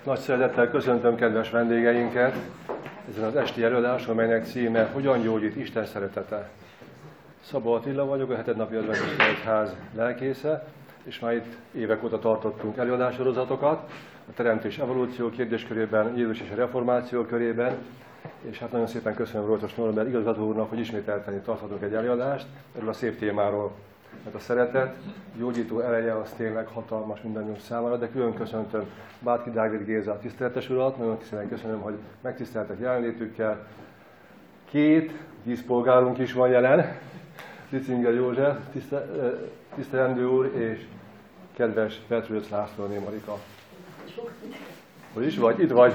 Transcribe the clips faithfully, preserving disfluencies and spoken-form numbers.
Nagy szeretettel köszöntöm kedves vendégeinket ezen az esti előadáson, amelynek címe Hogyan gyógyít Isten szeretete. Szabó Attila vagyok, a hetednapi adventista egyház lelkésze, és már itt évek óta tartottunk előadássorozatokat a teremtés evolúció kérdéskörében, Jézus és a reformáció körében, és hát nagyon szépen köszönöm Rolcos Norbert igazgató úrnak, hogy ismételten tarthatunk egy előadást erről a szép témáról. Mert a szeretet, gyógyító ereje az tényleg hatalmas mindannyiunk számára, de külön köszöntöm Bátki Dávid Géza tiszteletes urat, nagyon szépen köszönöm, hogy megtiszteltek jelenlétükkel. Két díszpolgárunk is van jelen, Licinger József, tisztelendő úr, és kedves Petrősz Lászlóné Marika. Hogy is vagy? Itt vagy.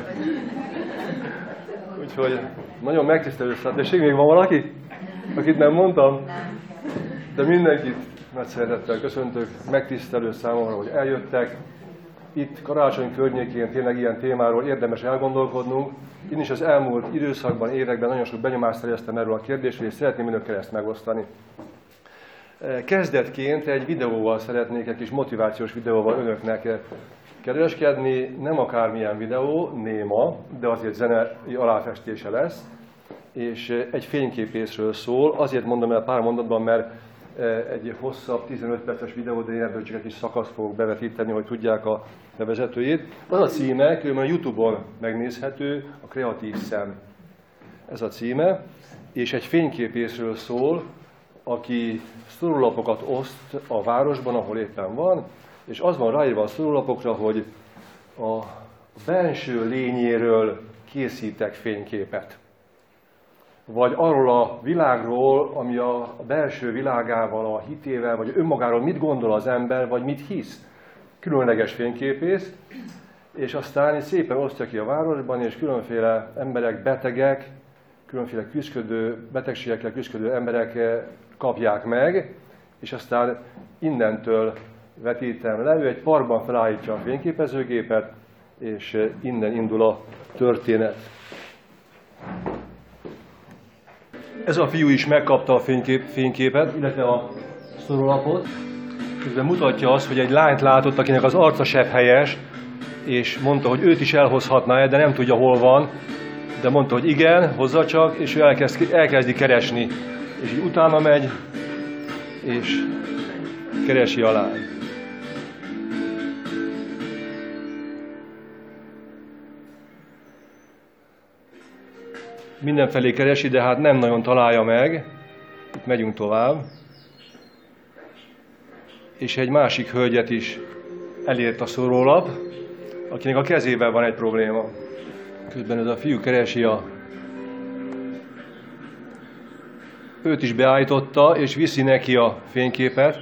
Úgyhogy nagyon megtisztelő szeretetség. Még van valaki, akit nem mondtam? De mindenkit nagy szeretettel köszöntök, megtisztelő számomra, hogy eljöttek. Itt karácsony környékén tényleg ilyen témáról érdemes elgondolkodnunk. Én is az elmúlt időszakban, években nagyon sok benyomást szereztem erről a kérdésről, és szeretném önökkel ezt megosztani. Kezdetként egy videóval szeretnék, egy kis motivációs videóval önöknek kereskedni. Nem akármilyen videó, néma, de azért zenei aláfestése lesz. És egy fényképészről szól. Azért mondom el pár mondatban, mert egy hosszabb, tizenöt perces videó, de én ebből csak egy kis szakaszt fogok bevetíteni, hogy tudják a bevezetőjét. Az a címe, különben a YouTube-on megnézhető, a Kreatív Szem. Ez a címe, és egy fényképészről szól, aki szorulapokat oszt a városban, ahol éppen van, és az van ráírva a szorulapokra, hogy a benső lényéről készítek fényképet. Vagy arról a világról, ami a belső világával, a hitével, vagy önmagáról mit gondol az ember, vagy mit hisz. Különleges fényképész, és aztán szépen osztja ki a városban, és különféle emberek, betegek, különféle küzdködő, betegségekkel küzdködő emberek kapják meg, és aztán innentől vetítem le. Ő egy parkban felállítja a fényképezőgépet, és innen indul a történet. Ez a fiú is megkapta a fénykép, fényképet, illetve a szorulapot. Közben mutatja azt, hogy egy lányt látott, akinek az arca sebhelyes, és mondta, hogy őt is elhozhatná, de nem tudja, hol van. De mondta, hogy igen, hozza csak, és ő elkezd, elkezdi keresni. És így utána megy, és keresi a lányt. Mindenfelé keresi, de hát nem nagyon találja meg. Itt megyünk tovább. És egy másik hölgyet is elért a szórólap, akinek a kezében van egy probléma. Közben ez a fiú keresi a... Őt is beállította, és viszi neki a fényképet.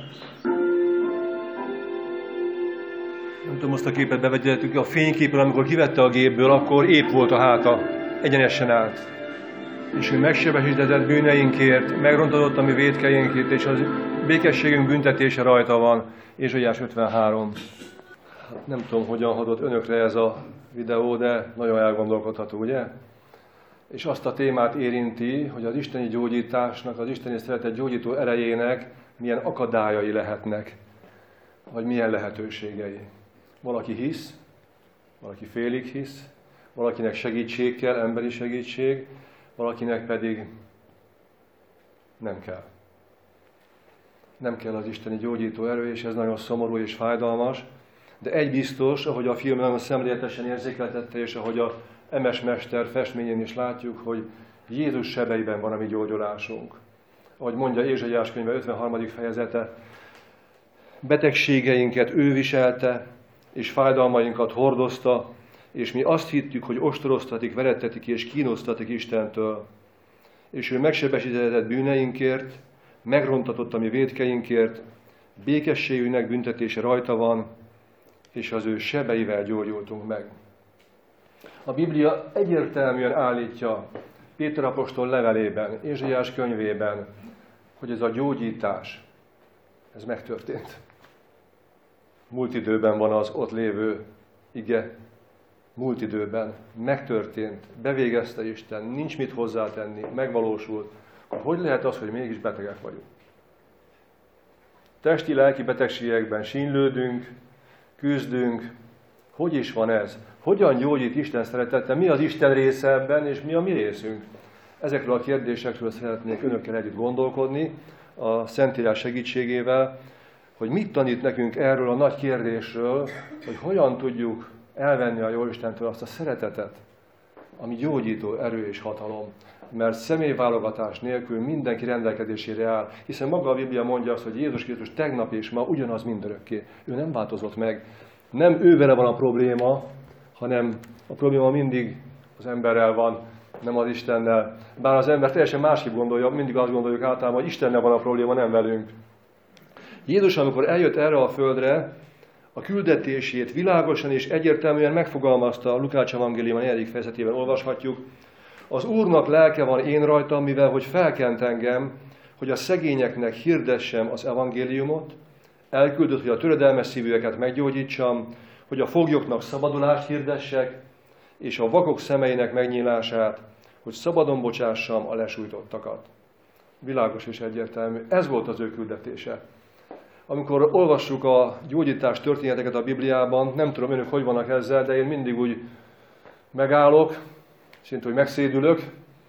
Nem tudom, azt a képet bevegyettük, a fényképen, amikor kivette a gépből, akkor épp volt a háta, egyenesen állt. És ő megsebesített bűneinkért, megrontatott a mi vétkeinkért, és az békességünk büntetése rajta van. Ézsaiás ötvenhárom. Hát nem tudom, hogyan hatott önökre ez a videó, de nagyon elgondolkodható, ugye? És azt a témát érinti, hogy az isteni gyógyításnak, az isteni szeretet gyógyító erejének milyen akadályai lehetnek, vagy milyen lehetőségei. Valaki hisz, valaki félig hisz, valakinek segítség kell, emberi segítség, valakinek pedig nem kell. Nem kell az isteni gyógyító erő, és ez nagyon szomorú és fájdalmas. De egy biztos, ahogy a film nagyon szemléletesen érzékeltette, és ahogy a Emes mester festményén is látjuk, hogy Jézus sebeiben van a mi gyógyulásunk. Ahogy mondja Ézsaiás könyve ötvenharmadik fejezete, betegségeinket ő viselte, és fájdalmainkat hordozta, és mi azt hittük, hogy ostoroztatik, verettetik és kínoztatik Istentől. És ő megsebesített bűneinkért, megrontatott a mi vétkeinkért, békességünknek büntetése rajta van, és az ő sebeivel gyógyultunk meg. A Biblia egyértelműen állítja Péter apostol levelében, Ézsaiás könyvében, hogy ez a gyógyítás, ez megtörtént. Múlt időben van az ott lévő ige, múlt időben megtörtént, bevégezte Isten, nincs mit hozzátenni, megvalósult. Hogy lehet az, hogy mégis betegek vagyunk? Testi-lelki betegségekben sínylődünk, küzdünk, Hogy is van ez? Hogyan gyógyít Isten szeretete? Mi az Isten része ebben, és mi a mi részünk? Ezekről a kérdésekről szeretnék önökkel együtt gondolkodni a Szentírás segítségével, hogy mit tanít nekünk erről a nagy kérdésről, hogy hogyan tudjuk elvenni a Jóistentől azt a szeretetet, ami gyógyító erő és hatalom. Mert személyválogatás nélkül mindenki rendelkezésére áll. Hiszen maga a Biblia mondja azt, hogy Jézus Krisztus tegnap és ma ugyanaz mindörökké. Ő nem változott meg. Nem ő vele van a probléma, hanem a probléma mindig az emberrel van, nem az Istennel. Bár az ember teljesen másképp gondolja, mindig azt gondoljuk általában, hogy Istennel van a probléma, nem velünk. Jézus, amikor eljött erre a földre, a küldetését világosan és egyértelműen megfogalmazta, a Lukács evangélium a negyedik fejezetében olvashatjuk. Az Úrnak lelke van én rajtam, mivel hogy felkent engem, hogy a szegényeknek hirdessem az evangéliumot, elküldött, hogy a töredelmes szívűeket meggyógyítsam, hogy a foglyoknak szabadulást hirdessek, és a vakok szemeinek megnyílását, hogy szabadon bocsássam a lesújtottakat. Világos és egyértelmű. Ez volt az ő küldetése. Amikor olvassuk a gyógyítás történeteket a Bibliában, nem tudom önök hogy vannak ezzel, de én mindig úgy megállok, szinte hogy megszédülök,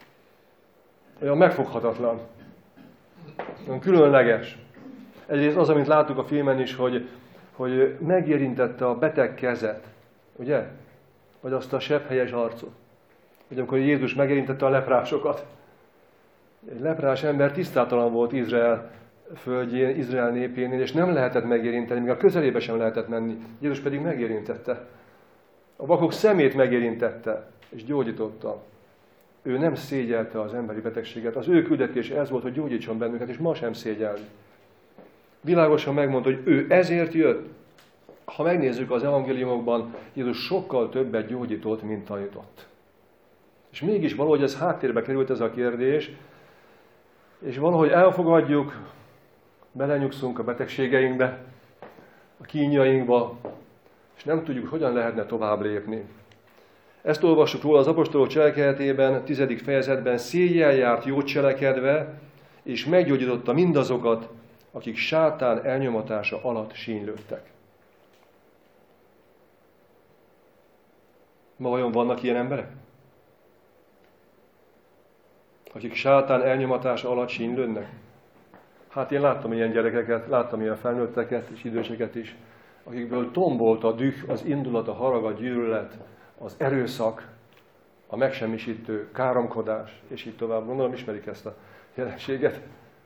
olyan megfoghatatlan, olyan különleges. Egyrészt az, amit láttuk a filmen is, hogy, hogy megérintette a beteg kezet, ugye? Vagy azt a sebhelyes arcot. Ugye amikor Jézus megérintette a leprásokat. Egy leprás ember tisztátalan volt Izrael földjén, Izrael népénél, és nem lehetett megérinteni, még a közelébe sem lehetett menni. Jézus pedig megérintette. A vakok szemét megérintette, és gyógyította. Ő nem szégyelte az emberi betegséget. Az ő küldetése ez volt, hogy gyógyítson bennünket, és ma sem szégyelni. Világosan megmondta, hogy ő ezért jött. Ha megnézzük az evangéliumokban, Jézus sokkal többet gyógyított, mint tanított. És mégis valahogy ez háttérbe került ez a kérdés, és valahogy elfogadjuk, belenyugszunk a betegségeinkbe, a kínjainkba, és nem tudjuk, hogyan lehetne tovább lépni. Ezt olvassuk róla az apostolok cselekedetében, tizedik fejezetben, széjjel járt jót cselekedve, és meggyógyította mindazokat, akik sátán elnyomatása alatt sínylődtek. Ma vajon vannak ilyen emberek? Akik sátán elnyomatása alatt sínylődnek? Hát én láttam ilyen gyerekeket, láttam ilyen felnőtteket és időseket is, akikből tombolt a düh, az indulat, a harag, a gyűlölet, az erőszak, a megsemmisítő káromkodás, és így tovább. Gondolom, ismerik ezt a jelenséget.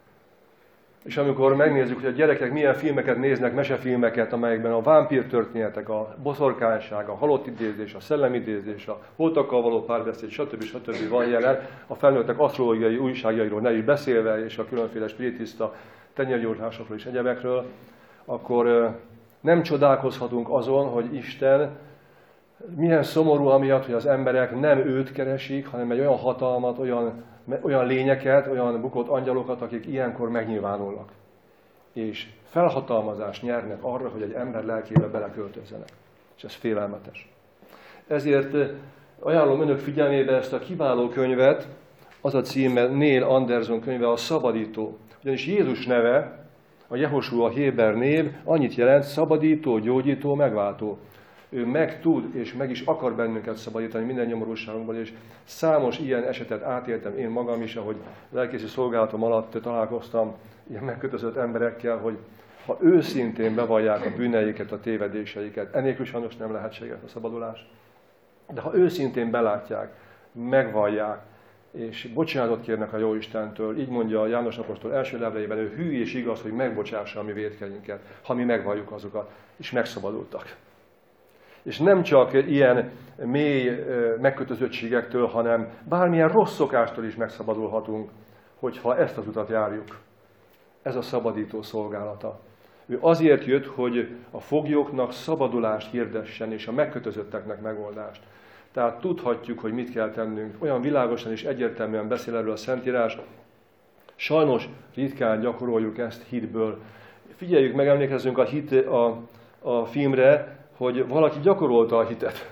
És amikor megnézzük, hogy a gyerekek milyen filmeket néznek, mesefilmeket, amelyekben a vámpír történetek, a boszorkányság, a halott idézés, a szellemidézés, a holtakkal való párbeszéd, stb. stb. Van jelen, a felnőttek asztrológiai újságjairól ne is beszélve, és a különféle spiritista tenyérgyógyásokról és egyebekről, akkor nem csodálkozhatunk azon, hogy Isten milyen szomorú amiatt, hogy az emberek nem őt keresik, hanem egy olyan hatalmat, olyan, olyan lényeket, olyan bukott angyalokat, akik ilyenkor megnyilvánulnak. És felhatalmazást nyernek arra, hogy egy ember lelkébe beleköltözzenek. És ez félelmetes. Ezért ajánlom önök figyelmébe ezt a kiváló könyvet, az a címe Neil Anderson könyve, a Szabadító. Ugyanis Jézus neve, a Jehoshua héber név annyit jelent, szabadító, gyógyító, megváltó. Ő meg tud és meg is akar bennünket szabadítani minden nyomorúságunkból, és számos ilyen esetet átéltem én magam is, ahogy lelkészi szolgálatom alatt találkoztam ilyen megkötözött emberekkel, hogy ha őszintén bevallják a bűneiket, a tévedéseiket, ennélkül sajnos nem lehetséges a szabadulás, de ha őszintén belátják, megvallják, és bocsánatot kérnek a Jóistentől, így mondja a János apostol első levelében, ő hű és igaz, hogy megbocsássa a mi vétkeinket, ha mi megvalljuk azokat, és megszabadultak. És nem csak ilyen mély megkötözöttségektől, hanem bármilyen rossz szokástól is megszabadulhatunk, hogyha ezt az utat járjuk. Ez a szabadító szolgálata. Ő azért jött, hogy a foglyoknak szabadulást hirdessen, és a megkötözötteknek megoldást. Tehát tudhatjuk, hogy mit kell tennünk. Olyan világosan és egyértelműen beszél erről a Szentírás. Sajnos ritkán gyakoroljuk ezt hitből. Figyeljük meg, emlékezzünk a, hit, a, a filmre, hogy valaki gyakorolta a hitet.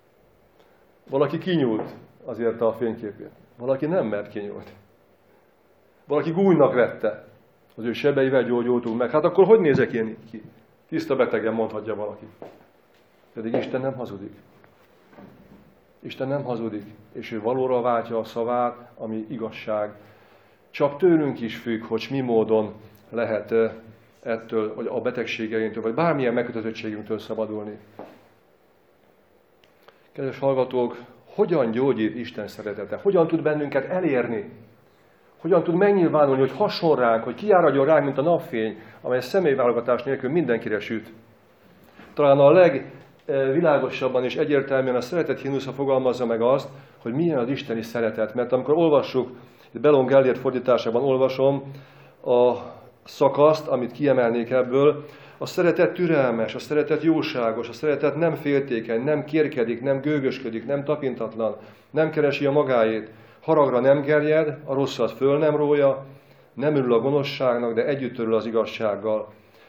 Valaki kinyúlt azért a fényképét. Valaki nem mert kinyúlt. Valaki gúnynak vette. Az ő sebeivel gyógyultunk meg. Hát akkor hogy nézek én ki? Tiszta betegen, mondhatja valaki. Pedig Isten nem hazudik. Isten nem hazudik, és ő valóra váltja a szavát, ami igazság. Csak tőlünk is függ, hogy mi módon lehet ettől, vagy a betegségeinktől, vagy bármilyen megkötözöttségünktől szabadulni. Kedves hallgatók, hogyan gyógyít Isten szeretete? Hogyan tud bennünket elérni? Hogyan tud megnyilvánulni, hogy hason ránk, hogy kiáradjon ránk, mint a napfény, amely személyválogatás nélkül mindenkire süt? Talán a legvilágosabban és egyértelműen a szeretet himnusza fogalmazza meg azt, hogy milyen az isteni szeretet. Mert amikor olvassuk, Bellon Gellért fordításában olvasom a szakaszt, amit kiemelnék ebből, a szeretet türelmes, a szeretet jóságos, a szeretet nem féltékeny, nem kérkedik, nem gőgösködik, nem tapintatlan, nem keresi a magáét, haragra nem gerjed, a rosszat föl nem rója, nem örül a gonoszságnak, de együtt örül az igazsággal.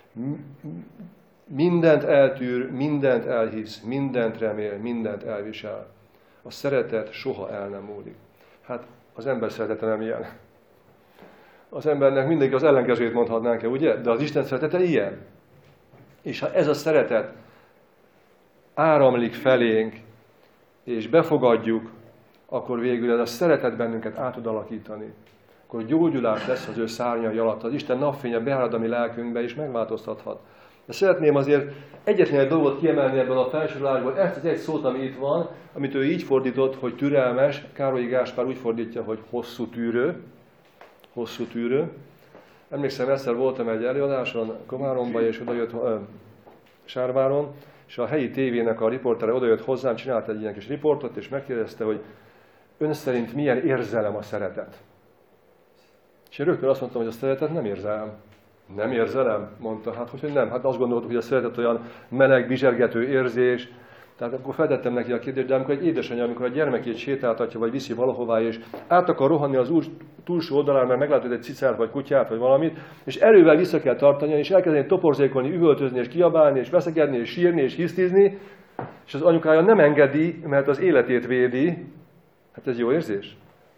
Mindent eltűr, mindent elhisz, mindent remél, mindent elvisel. A szeretet soha el nem múlik. Hát az ember szeretete nem ilyen. Az embernek mindig az ellenkezőjét mondhatnánk-e, ugye? De az Isten szeretete ilyen. És ha ez a szeretet áramlik felénk, és befogadjuk, akkor végül ez a szeretet bennünket át tud alakítani. Akkor gyógyulás lesz az ő szárnyai alatt. Az Isten napfénye beárad a mi lelkünkbe, és megváltoztathat. De szeretném azért egyetlen egy dolgot kiemelni ebből a felsorolásból, ezt az egy szót, ami itt van, amit ő így fordított, hogy türelmes, Károlyi Gáspár úgy fordítja, hogy hosszú tűrő. Hosszú tűrő. Emlékszem, egyszer voltam egy előadáson Komáromban, és odajött ö, Sárváron, és a helyi tévének a riportere odajött hozzám, csinált egy ilyen kis riportot, és megkérdezte, hogy ön szerint milyen érzelem a szeretet. És én rögtön azt mondtam, hogy a szeretet nem érzelem. Nem érzelem? Mondta. Hát hogy nem? Hát azt gondoltuk, hogy a szeretet olyan meleg, bizsergető érzés. Tehát akkor feltettem neki a kérdést, de amikor egy édesanyja, amikor a gyermekét sétáltatja, vagy viszi valahová, és át akar rohanni az úr túlsó oldalán, mert meglátod egy cicát, vagy kutyát, vagy valamit, és erővel vissza kell tartani, és elkezdeni toporzékolni, üvöltözni, és kiabálni, és veszekedni, és sírni, és hisztizni, és az anyukája nem engedi, mert az életét védi. Hát ez jó érzés?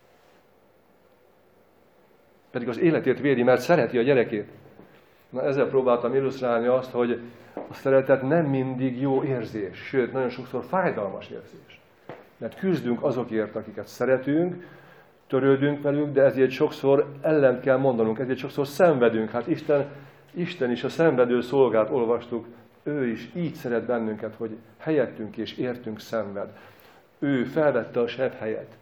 Pedig az életét védi, mert szereti a gyerekét. Na, ezzel próbáltam illusztrálni azt, hogy a szeretet nem mindig jó érzés, sőt, nagyon sokszor fájdalmas érzés. Mert küzdünk azokért, akiket szeretünk, törődünk velük, de ezért sokszor ellent kell mondanunk, ezért sokszor szenvedünk. Hát Isten, Isten is a szenvedő szolgát olvastuk, ő is így szeret bennünket, hogy helyettünk és értünk szenved. Ő felvette a seb helyet,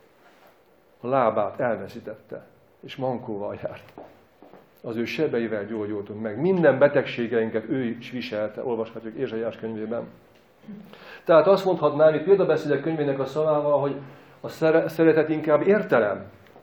a lábát elveszítette, és mankóval járt. Az ő sebeivel gyógyultunk meg. Minden betegségeinket ő is viselte, olvashatjuk Ézsaiás könyvében. Tehát azt mondhatnám, itt példabeszédek könyvének a szavával, hogy a szeretet inkább értelem.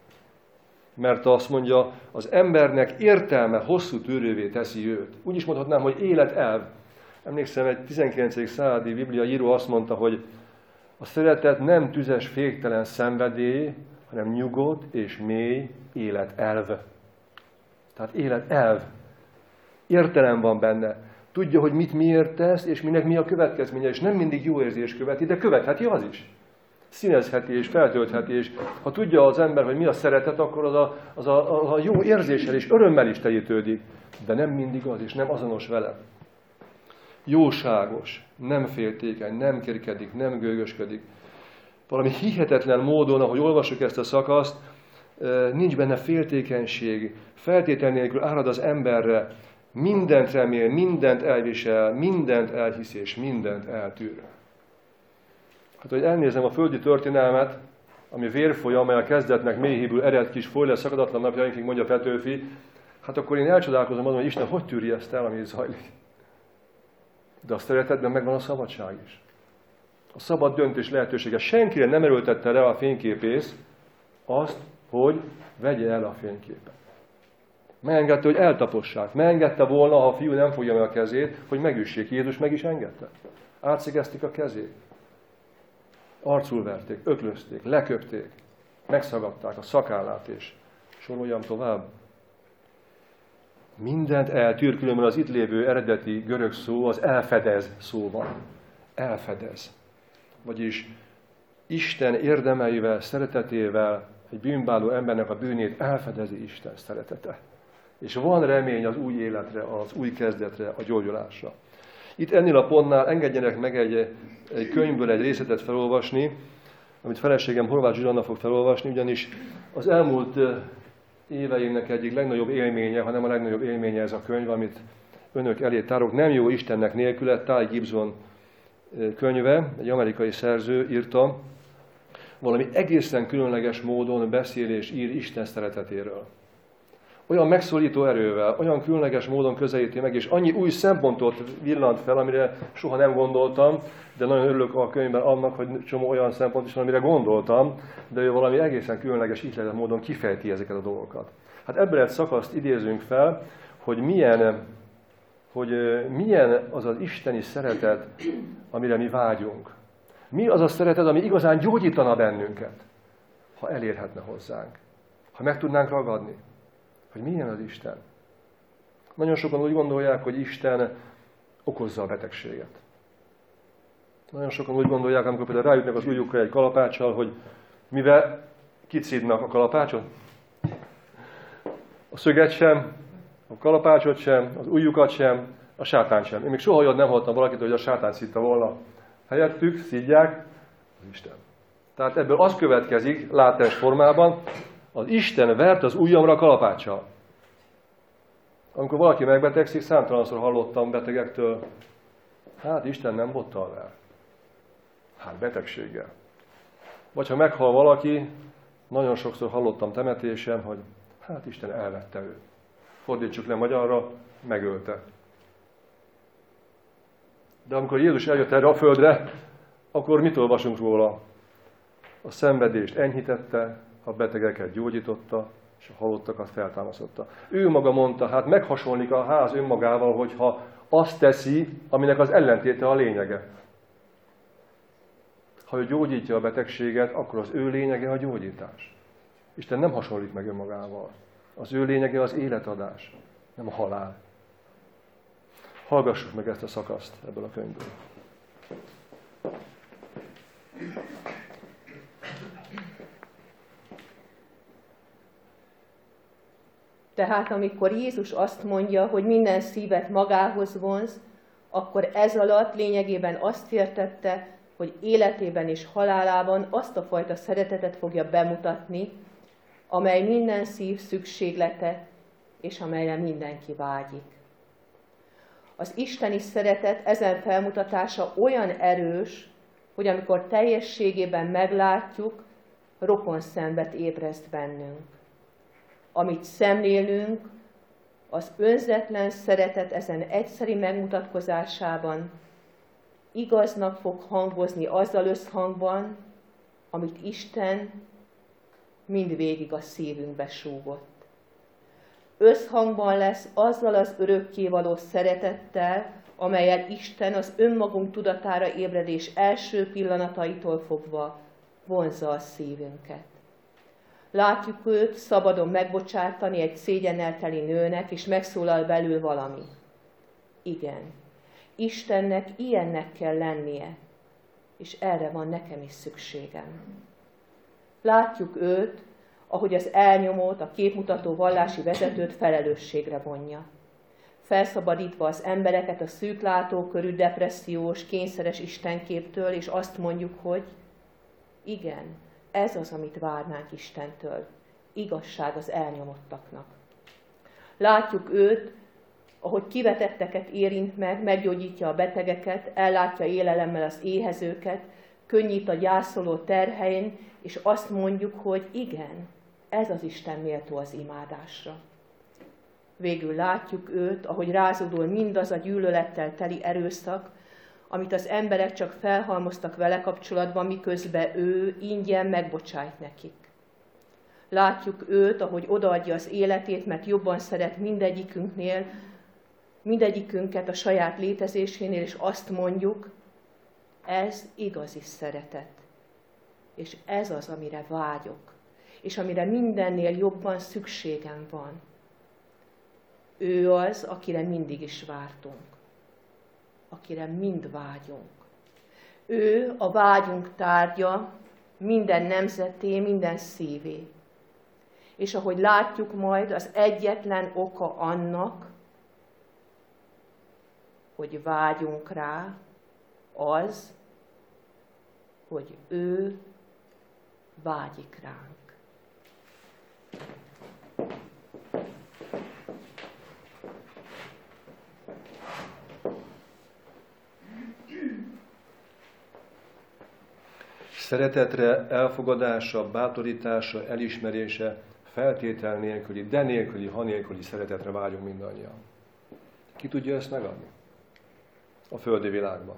Mert azt mondja, az embernek értelme hosszú tűrővé teszi őt. Úgy is mondhatnám, hogy életelv. Emlékszem, egy tizenkilencedik századi Biblia író azt mondta, hogy a szeretet nem tüzes, féktelen szenvedély, hanem nyugodt és mély életelv. Tehát életelv. Értelem van benne. Tudja, hogy mit miért tesz, és minek mi a következménye, és nem mindig jó érzés követi, de követheti az is. Színezheti és feltöltheti, és ha tudja az ember, hogy mi a szeretet, akkor az a, az a, az a jó érzéssel és örömmel is telítődik. De nem mindig az, és nem azonos vele. Jóságos, nem féltékeny, nem kérkedik, nem gőgösködik. Valami hihetetlen módon, ahogy olvassuk ezt a szakaszt, nincs benne féltékenység, feltétel nélkül árad az emberre, mindent remél, mindent elvisel, mindent elhisz és mindent eltűr. Hát, hogy elnézem a földi történelmet, ami vérfolyam, amely a kezdetnek mélyhívül ered kis foly lesz szakadatlan napjainkig, mondja Petőfi, hát akkor én elcsodálkozom azon, hogy Isten hogy tűri ezt el, ami zajlik. De a szeretetben megvan a szabadság is. A szabad döntés lehetősége. Senkire nem erőltette le a fényképész azt, hogy vegye el a fényképet. Megengedte, hogy eltapossák. Megengedte volna, ha a fiú nem fogja meg a kezét, hogy megüssék. Jézus meg is engedte. Átszegezték a kezét. Arcul verték, öklözték, leköpték, megszagadták a szakállát, és soroljam tovább. Mindent eltűr, különben az itt lévő eredeti görög szó az elfedez szó van. Elfedez. Vagyis Isten érdemeivel, szeretetével egy bűnbáló embernek a bűnét elfedezi Isten szeretete. És van remény az új életre, az új kezdetre, a gyógyulásra. Itt ennél a pontnál engedjenek meg egy, egy könyvből egy részletet felolvasni, amit feleségem Horváth Zsuzsanna fog felolvasni, ugyanis az elmúlt éveimnek egyik legnagyobb élménye, ha nem a legnagyobb élménye ez a könyv, amit önök elé tárok. Nem jó Istennek nélküle, Ty Gibson könyve, egy amerikai szerző írta, valami egészen különleges módon beszél és ír Isten szeretetéről. Olyan megszólító erővel, olyan különleges módon közelíti meg, és annyi új szempontot villant fel, amire soha nem gondoltam, de nagyon örülök a könyvben annak, hogy csomó olyan szempont is van, amire gondoltam, de ő valami egészen különleges, ihletett módon kifejti ezeket a dolgokat. Hát ebből egy szakaszt idézünk fel, hogy milyen, hogy milyen az az isteni szeretet, amire mi vágyunk. Mi az a szeretet, ami igazán gyógyítana bennünket, ha elérhetne hozzánk, ha meg tudnánk ragadni. Hogy milyen az Isten. Nagyon sokan úgy gondolják, hogy Isten okozza a betegséget. Nagyon sokan úgy gondolják, amikor például rájutnak az ujjukra egy kalapáccsal, hogy mivel kicsidnak a kalapácsot? A szöget sem, a kalapácsot sem, az ujjukat sem, a sátánt sem. Én még soha olyat nem hallottam valakit, hogy a sátán szidta volna. Helyettük szidják az Isten. Tehát ebből az következik, látás formában, az Isten vert az ujjamra a kalapáccsal. Amikor valaki megbetegszik, számtalanszor hallottam betegektől, hát Isten nem bottal ver. Hát betegséggel. Vagy ha meghal valaki, nagyon sokszor hallottam temetésen, hogy hát Isten elvette őt. Fordítsuk le magyarra, megölte. De amikor Jézus eljött erre a földre, akkor mit olvasunk róla? A szenvedést enyhítette, a betegeket gyógyította, és a halottakat feltámasztotta. Ő maga mondta, hát meghasonlik a ház önmagával, hogyha azt teszi, aminek az ellentéte a lényege. Ha ő gyógyítja a betegséget, akkor az ő lényege a gyógyítás. Isten nem hasonlít meg önmagával. Az ő lényege az életadás, nem a halál. Hallgassuk meg ezt a szakaszt ebből a könyvből. Tehát amikor Jézus azt mondja, hogy minden szívet magához vonz, akkor ez alatt lényegében azt értette, hogy életében és halálában azt a fajta szeretetet fogja bemutatni, amely minden szív szükséglete, és amelyre mindenki vágyik. Az isteni szeretet ezen felmutatása olyan erős, hogy amikor teljességében meglátjuk, rokonszenvet ébreszt bennünk. Amit szemlélünk, az önzetlen szeretet ezen egyszeri megmutatkozásában igaznak fog hangozni azzal összhangban, amit Isten mindvégig a szívünkbe súgott. Összhangban lesz azzal az örökkévaló szeretettel, amellyel Isten az önmagunk tudatára ébredés első pillanataitól fogva vonzza a szívünket. Látjuk őt szabadon megbocsátani egy szégyennel teli nőnek, és megszólal belül valami. Igen, Istennek ilyennek kell lennie, és erre van nekem is szükségem. Látjuk őt, ahogy az elnyomót, a képmutató vallási vezetőt felelősségre vonja. Felszabadítva az embereket a szűklátókörű, depressziós, kényszeres istenképtől, és azt mondjuk, hogy igen, ez az, amit várnánk Istentől. Igazság az elnyomottaknak. Látjuk őt, ahogy kivetetteket érint meg, meggyógyítja a betegeket, ellátja élelemmel az éhezőket, könnyít a gyászoló terhein, és azt mondjuk, hogy igen, ez az Isten méltó az imádásra. Végül látjuk őt, ahogy rázódul mindaz a gyűlölettel teli erőszak, amit az emberek csak felhalmoztak vele kapcsolatban, miközben ő ingyen megbocsájt nekik. Látjuk őt, ahogy odaadja az életét, mert jobban szeret mindegyikünknél, mindegyikünket a saját létezésénél, és azt mondjuk, ez igazi szeretet. És ez az, amire vágyok, és amire mindennél jobban szükségem van. Ő az, akire mindig is vártunk, akire mind vágyunk. Ő a vágyunk tárgya, minden nemzeté, minden szívé. És ahogy látjuk majd, az egyetlen oka annak, hogy vágyunk rá, az, hogy ő vágyik ránk. Szeretetre, elfogadásra, bátorítása, elismerése, feltétel nélküli, de nélküli, ha nélküli szeretetre vágyunk mindannyian. Ki tudja ezt megadni? A földi világban.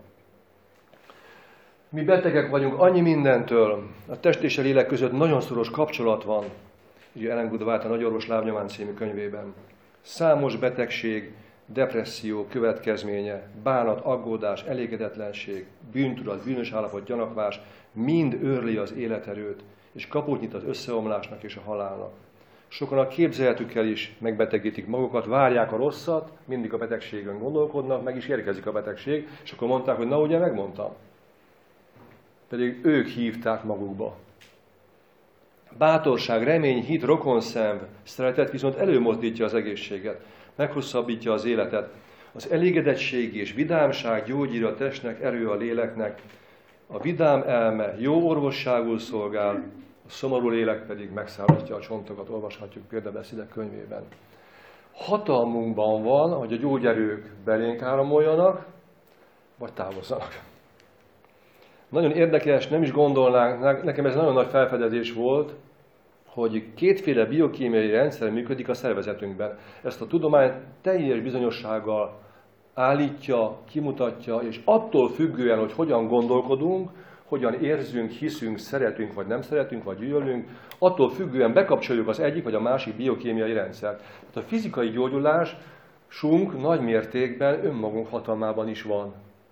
Mi betegek vagyunk annyi mindentől, a test és a lélek között nagyon szoros kapcsolat van, ugye Ellen Good White a Nagyorvos lábnyomán című könyvében. Számos betegség, depresszió következménye, bánat, aggódás, elégedetlenség, bűntudat, bűnös állapot, gyanakvás mind őrli az életerőt, és kaput nyit az összeomlásnak és a halálnak. Sokan a képzeletükkel is megbetegítik magukat, várják a rosszat, mindig a betegségen gondolkodnak, meg is érkezik a betegség, és akkor mondták, hogy na ugye megmondtam. Pedig ők hívták magukba. Bátorság, remény, hit, rokonszenv, szeretet viszont előmozdítja az egészséget, meghosszabbítja az életet. Az elégedettség és vidámság gyógyír a testnek, erő a léleknek. A vidám elme jó orvosságul szolgál, a szomorú lélek pedig megszállítja a csontokat, olvashatjuk példabeszédek könyvében. Hatalmunkban van, hogy a gyógyerők belénk áramoljanak, vagy távozzanak. Nagyon érdekes, nem is gondolnánk, nekem ez nagyon nagy felfedezés volt, hogy kétféle biokémiai rendszer működik a szervezetünkben. Ezt a tudomány teljes bizonyossággal állítja, kimutatja, és attól függően, hogy hogyan gondolkodunk, hogyan érzünk, hiszünk, szeretünk, vagy nem szeretünk, vagy gyűlölünk, attól függően bekapcsoljuk az egyik vagy a másik biokémiai rendszert. Tehát a fizikai gyógyulásunk nagy mértékben önmagunk hatalmában is van.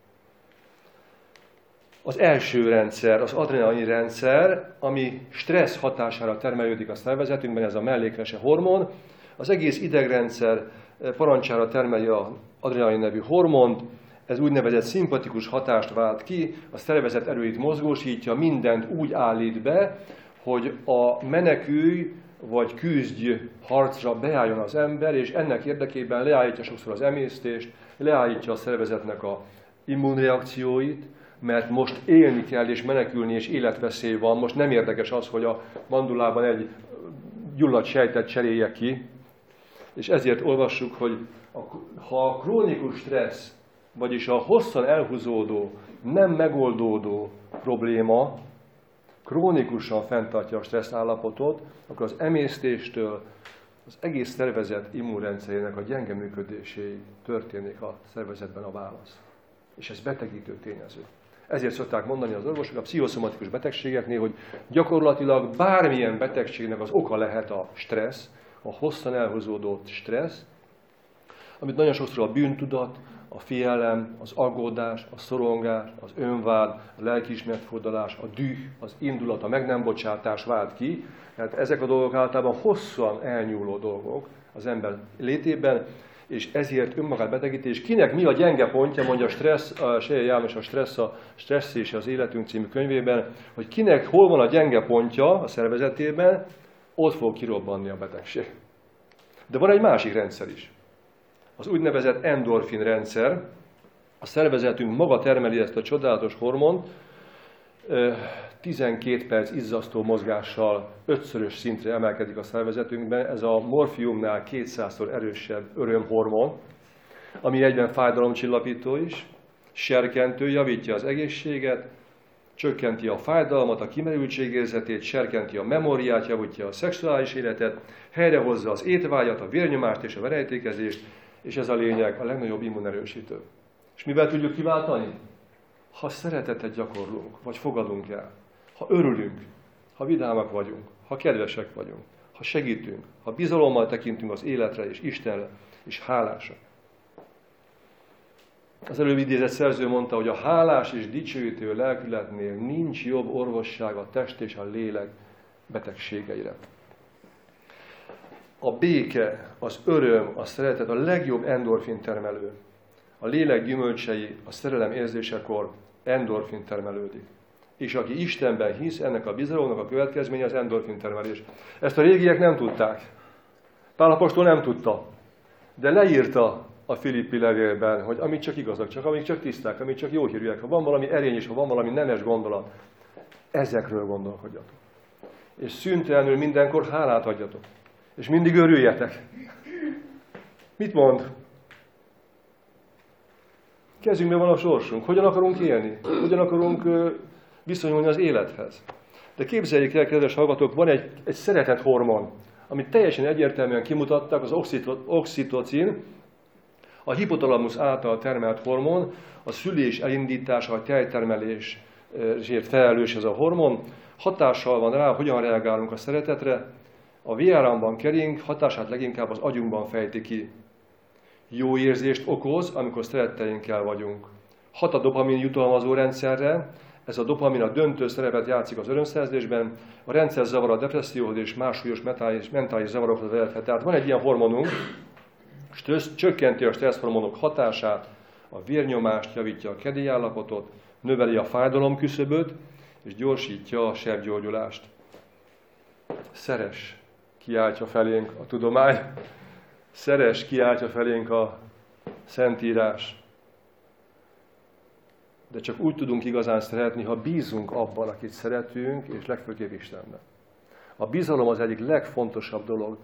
Az első rendszer, az adrenalin rendszer, ami stressz hatására termelődik a szervezetünkben, ez a mellékvese hormon. Az egész idegrendszer parancsára termeli az adrenalin nevű hormont, ez úgynevezett szimpatikus hatást vált ki, a szervezet erőit mozgósítja, mindent úgy állít be, hogy a menekülj vagy küzdj harcra beálljon az ember, és ennek érdekében leállítja sokszor az emésztést, leállítja a szervezetnek a immunreakcióit, mert most élni kell, és menekülni, és életveszély van. Most nem érdekes az, hogy a mandulában egy gyulladt sejtet cserélje ki, és ezért olvassuk, hogy ha a krónikus stressz, vagyis a hosszan elhúzódó, nem megoldódó probléma krónikusan fenntartja a stressz állapotot, akkor az emésztéstől az egész szervezet immunrendszerének a gyenge működéséig történik a szervezetben a válasz. És ez betegítő tényező. Ezért szokták mondani az orvosok a pszichoszomatikus betegségeknél, hogy gyakorlatilag bármilyen betegségnek az oka lehet a stressz, a hosszan elhúzódó stressz, amit nagyon sokszor a bűntudat, a félelem, az aggódás, a szorongás, az önvád, a lelkiismeretfordulás, a düh, az indulat, a meg nem bocsátás vált ki. Tehát ezek a dolgok általában hosszan elnyúló dolgok az ember létében, és ezért önmagát betegíti, és kinek mi a gyenge pontja, mondja a stressz, a Seje János a Stressz, a Stressz és az Életünk című könyvében, hogy kinek hol van a gyenge pontja a szervezetében, ott fog kirobbanni a betegség. De van egy másik rendszer is. Az úgynevezett endorfin rendszer. A szervezetünk maga termeli ezt a csodálatos hormont, tizenkét perc izzasztó mozgással ötszörös szintre emelkedik a szervezetünkben. Ez a morfiumnál kétszázszor erősebb örömhormon, ami egyben fájdalomcsillapító is, serkentő, javítja az egészséget, csökkenti a fájdalmat, a kimerültségérzetét, serkenti a memóriát, javítja a szexuális életet, helyrehozza az étvágyat, a vérnyomást és a verejtékezést, és ez a lényeg, a legnagyobb immunerősítő. És mivel tudjuk kiváltani? Ha szeretetet gyakorlunk, vagy fogadunk el, ha örülünk, ha vidámak vagyunk, ha kedvesek vagyunk, ha segítünk, ha bizalommal tekintünk az életre és Istenre, és hálásak. Az előbb idézett szerző mondta, hogy a hálás és dicsőítő lelkületnél nincs jobb orvosság a test és a lélek betegségeire. A béke, az öröm, a szeretet a legjobb endorfin termelő. A lélek gyümölcsei, a szerelem érzésekor endorfin termelődik. És aki Istenben hisz, ennek a bizalomnak a következménye az endorfin termelés. Ezt a régiek nem tudták. Pál apostol nem tudta. De leírta a Filippi levélben, hogy amik csak igazak, csak amik csak tiszták, amik csak jó hírűek, ha van valami erény és ha van valami nemes gondolat, ezekről gondolkodjatok. És szüntelenül mindenkor hálát adjatok. És mindig örüljetek. Mit mond? Kezünkben van a sorsunk. Hogyan akarunk élni? Hogyan akarunk viszonyulni az élethez? De képzeljék el, kedves hallgatók, van egy, egy szeretet hormon, amit teljesen egyértelműen kimutattak, az oxitocin, a hipotalamus által termelt hormon, a szülés elindítása, a tejtermelésért felelős ez a hormon, hatással van rá, hogyan reagálunk a szeretetre, a véráramban kering, hatását leginkább az agyunkban fejti ki. Jó érzést okoz, amikor szeretteinkkel vagyunk. Hat a dopamin jutalmazó rendszerre, ez a dopamin a döntő szerepet játszik az örömszerzésben, a rendszer zavar a depresszióhoz és más súlyos mentális, mentális zavarokhoz vezethet. Tehát van egy ilyen hormonunk, stressz, csökkenti a stresszhormonok hatását, a vérnyomást, javítja a kedélyállapotot, növeli a fájdalom küszöböt, és gyorsítja a sebgyógyulást. Szeres, kiáltja felénk a tudomány, szeres, kiáltja felénk a Szentírás. De csak úgy tudunk igazán szeretni, ha bízunk abban, akit szeretünk, és legfőképp Istenben. A bizalom az egyik legfontosabb dolog.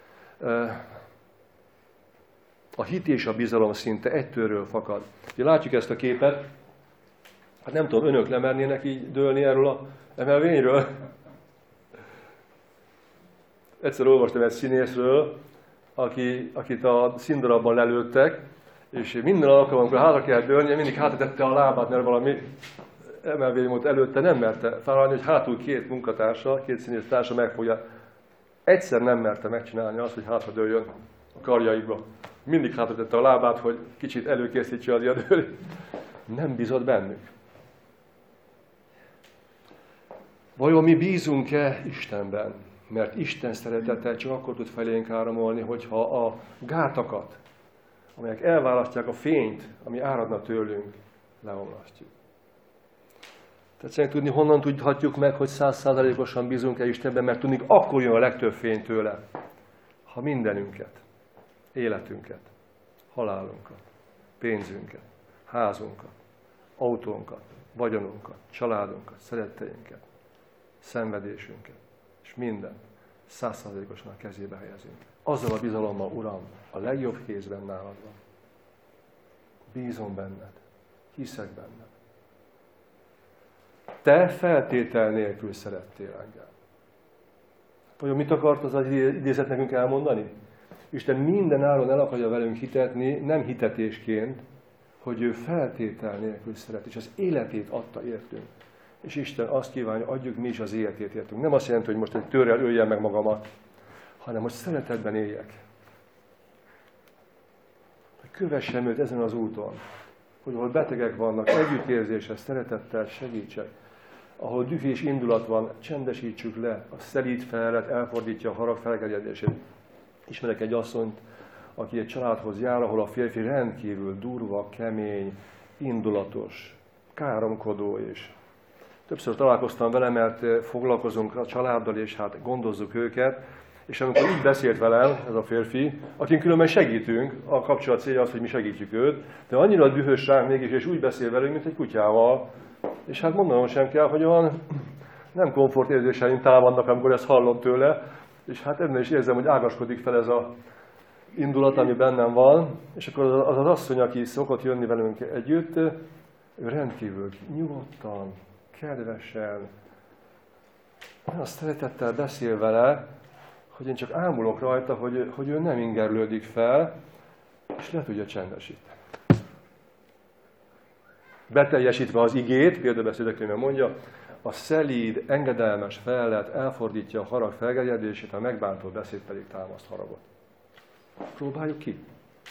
A hit és a bizalom szinte egytőről fakad. Ugye látjuk ezt a képet, hát nem tudom, önök lemernének így dőlni erről a emelvényről. Egyszer olvastam egy színészről, aki, akit a színdarabban lelőttek, és minden alkalommal, amikor hátra kellett dőlnie, mindig hátra tette a lábát, mert valami emelvény volt előtte, nem merte felválni, hogy hátul két munkatársa, két színész társa megfogja. Egyszer nem merte megcsinálni azt, hogy hátra dőljön a karjaikba. Mindig hátra tette a lábát, hogy kicsit előkészítse az idő. Nem bízott bennük. Vajon mi bízunk-e Istenben? Mert Isten szeretete csak akkor tud felénk áramolni, hogyha a gátakat, amelyek elválasztják a fényt, ami áradna tőlünk, leomlasztjuk. Tehát szeretnénk tudni, honnan tudhatjuk meg, hogy száz százalékosan bízunk-e Istenben, mert tudni, akkor jön a legtöbb fény tőle, ha mindenünket, életünket, halálunkat, pénzünket, házunkat, autónkat, vagyonunkat, családunkat, szeretteinket, szenvedésünket, és minden száz százalékosan a kezébe helyezünk. Azzal a bizalommal, Uram, a legjobb kézben nálad van. Bízom benned, hiszek benned. Te feltétel nélkül szerettél engem. Vajon mit akart az az idézet nekünk elmondani? Isten minden áron el akarja velünk hitetni, nem hitetésként, hogy ő feltétel nélkül szeret, és az életét adta értünk. És Isten azt kívánja, adjuk mi is az életét értünk. Nem azt jelenti, hogy most egy törrel öljem meg magamat, hanem hogy szeretetben éljek. Hogy kövessem őt ezen az úton, hogy ahol betegek vannak, együttérzéssel, szeretettel segítsek. Ahol düh és indulat van, csendesítsük le, a szelíd felett elfordítja a harag felgerjedését. Ismerek egy asszonyt, aki egy családhoz jár, ahol a férfi rendkívül durva, kemény, indulatos, káromkodó, és többször találkoztam vele, mert foglalkozunk a családdal, és hát gondozzuk őket, és amikor így beszélt velem, ez a férfi, akin különben segítünk, a kapcsolat célja az, hogy mi segítjük őt, de annyira dühös ránk mégis, és úgy beszél velünk, mint egy kutyával, és hát mondanom sem kell, hogy olyan nem komfortérzéseim támadnak, amikor ezt hallom tőle, és hát ebben is érzem, hogy ágaskodik fel ez a indulat, ami bennem van, és akkor az az asszony, aki szokott jönni velünk együtt, ő rendkívül nyugodtan, kedvesen, olyan szeretettel beszél vele, hogy én csak ámulok rajta, hogy, hogy ő nem ingerlődik fel, és le tudja csendesíteni. Beteljesítve az igét, példabeszédekében mondja, a szelíd, engedelmes felett elfordítja a harag felgerjedését, a megbántó beszéd pedig támaszt haragot. Próbáljuk ki.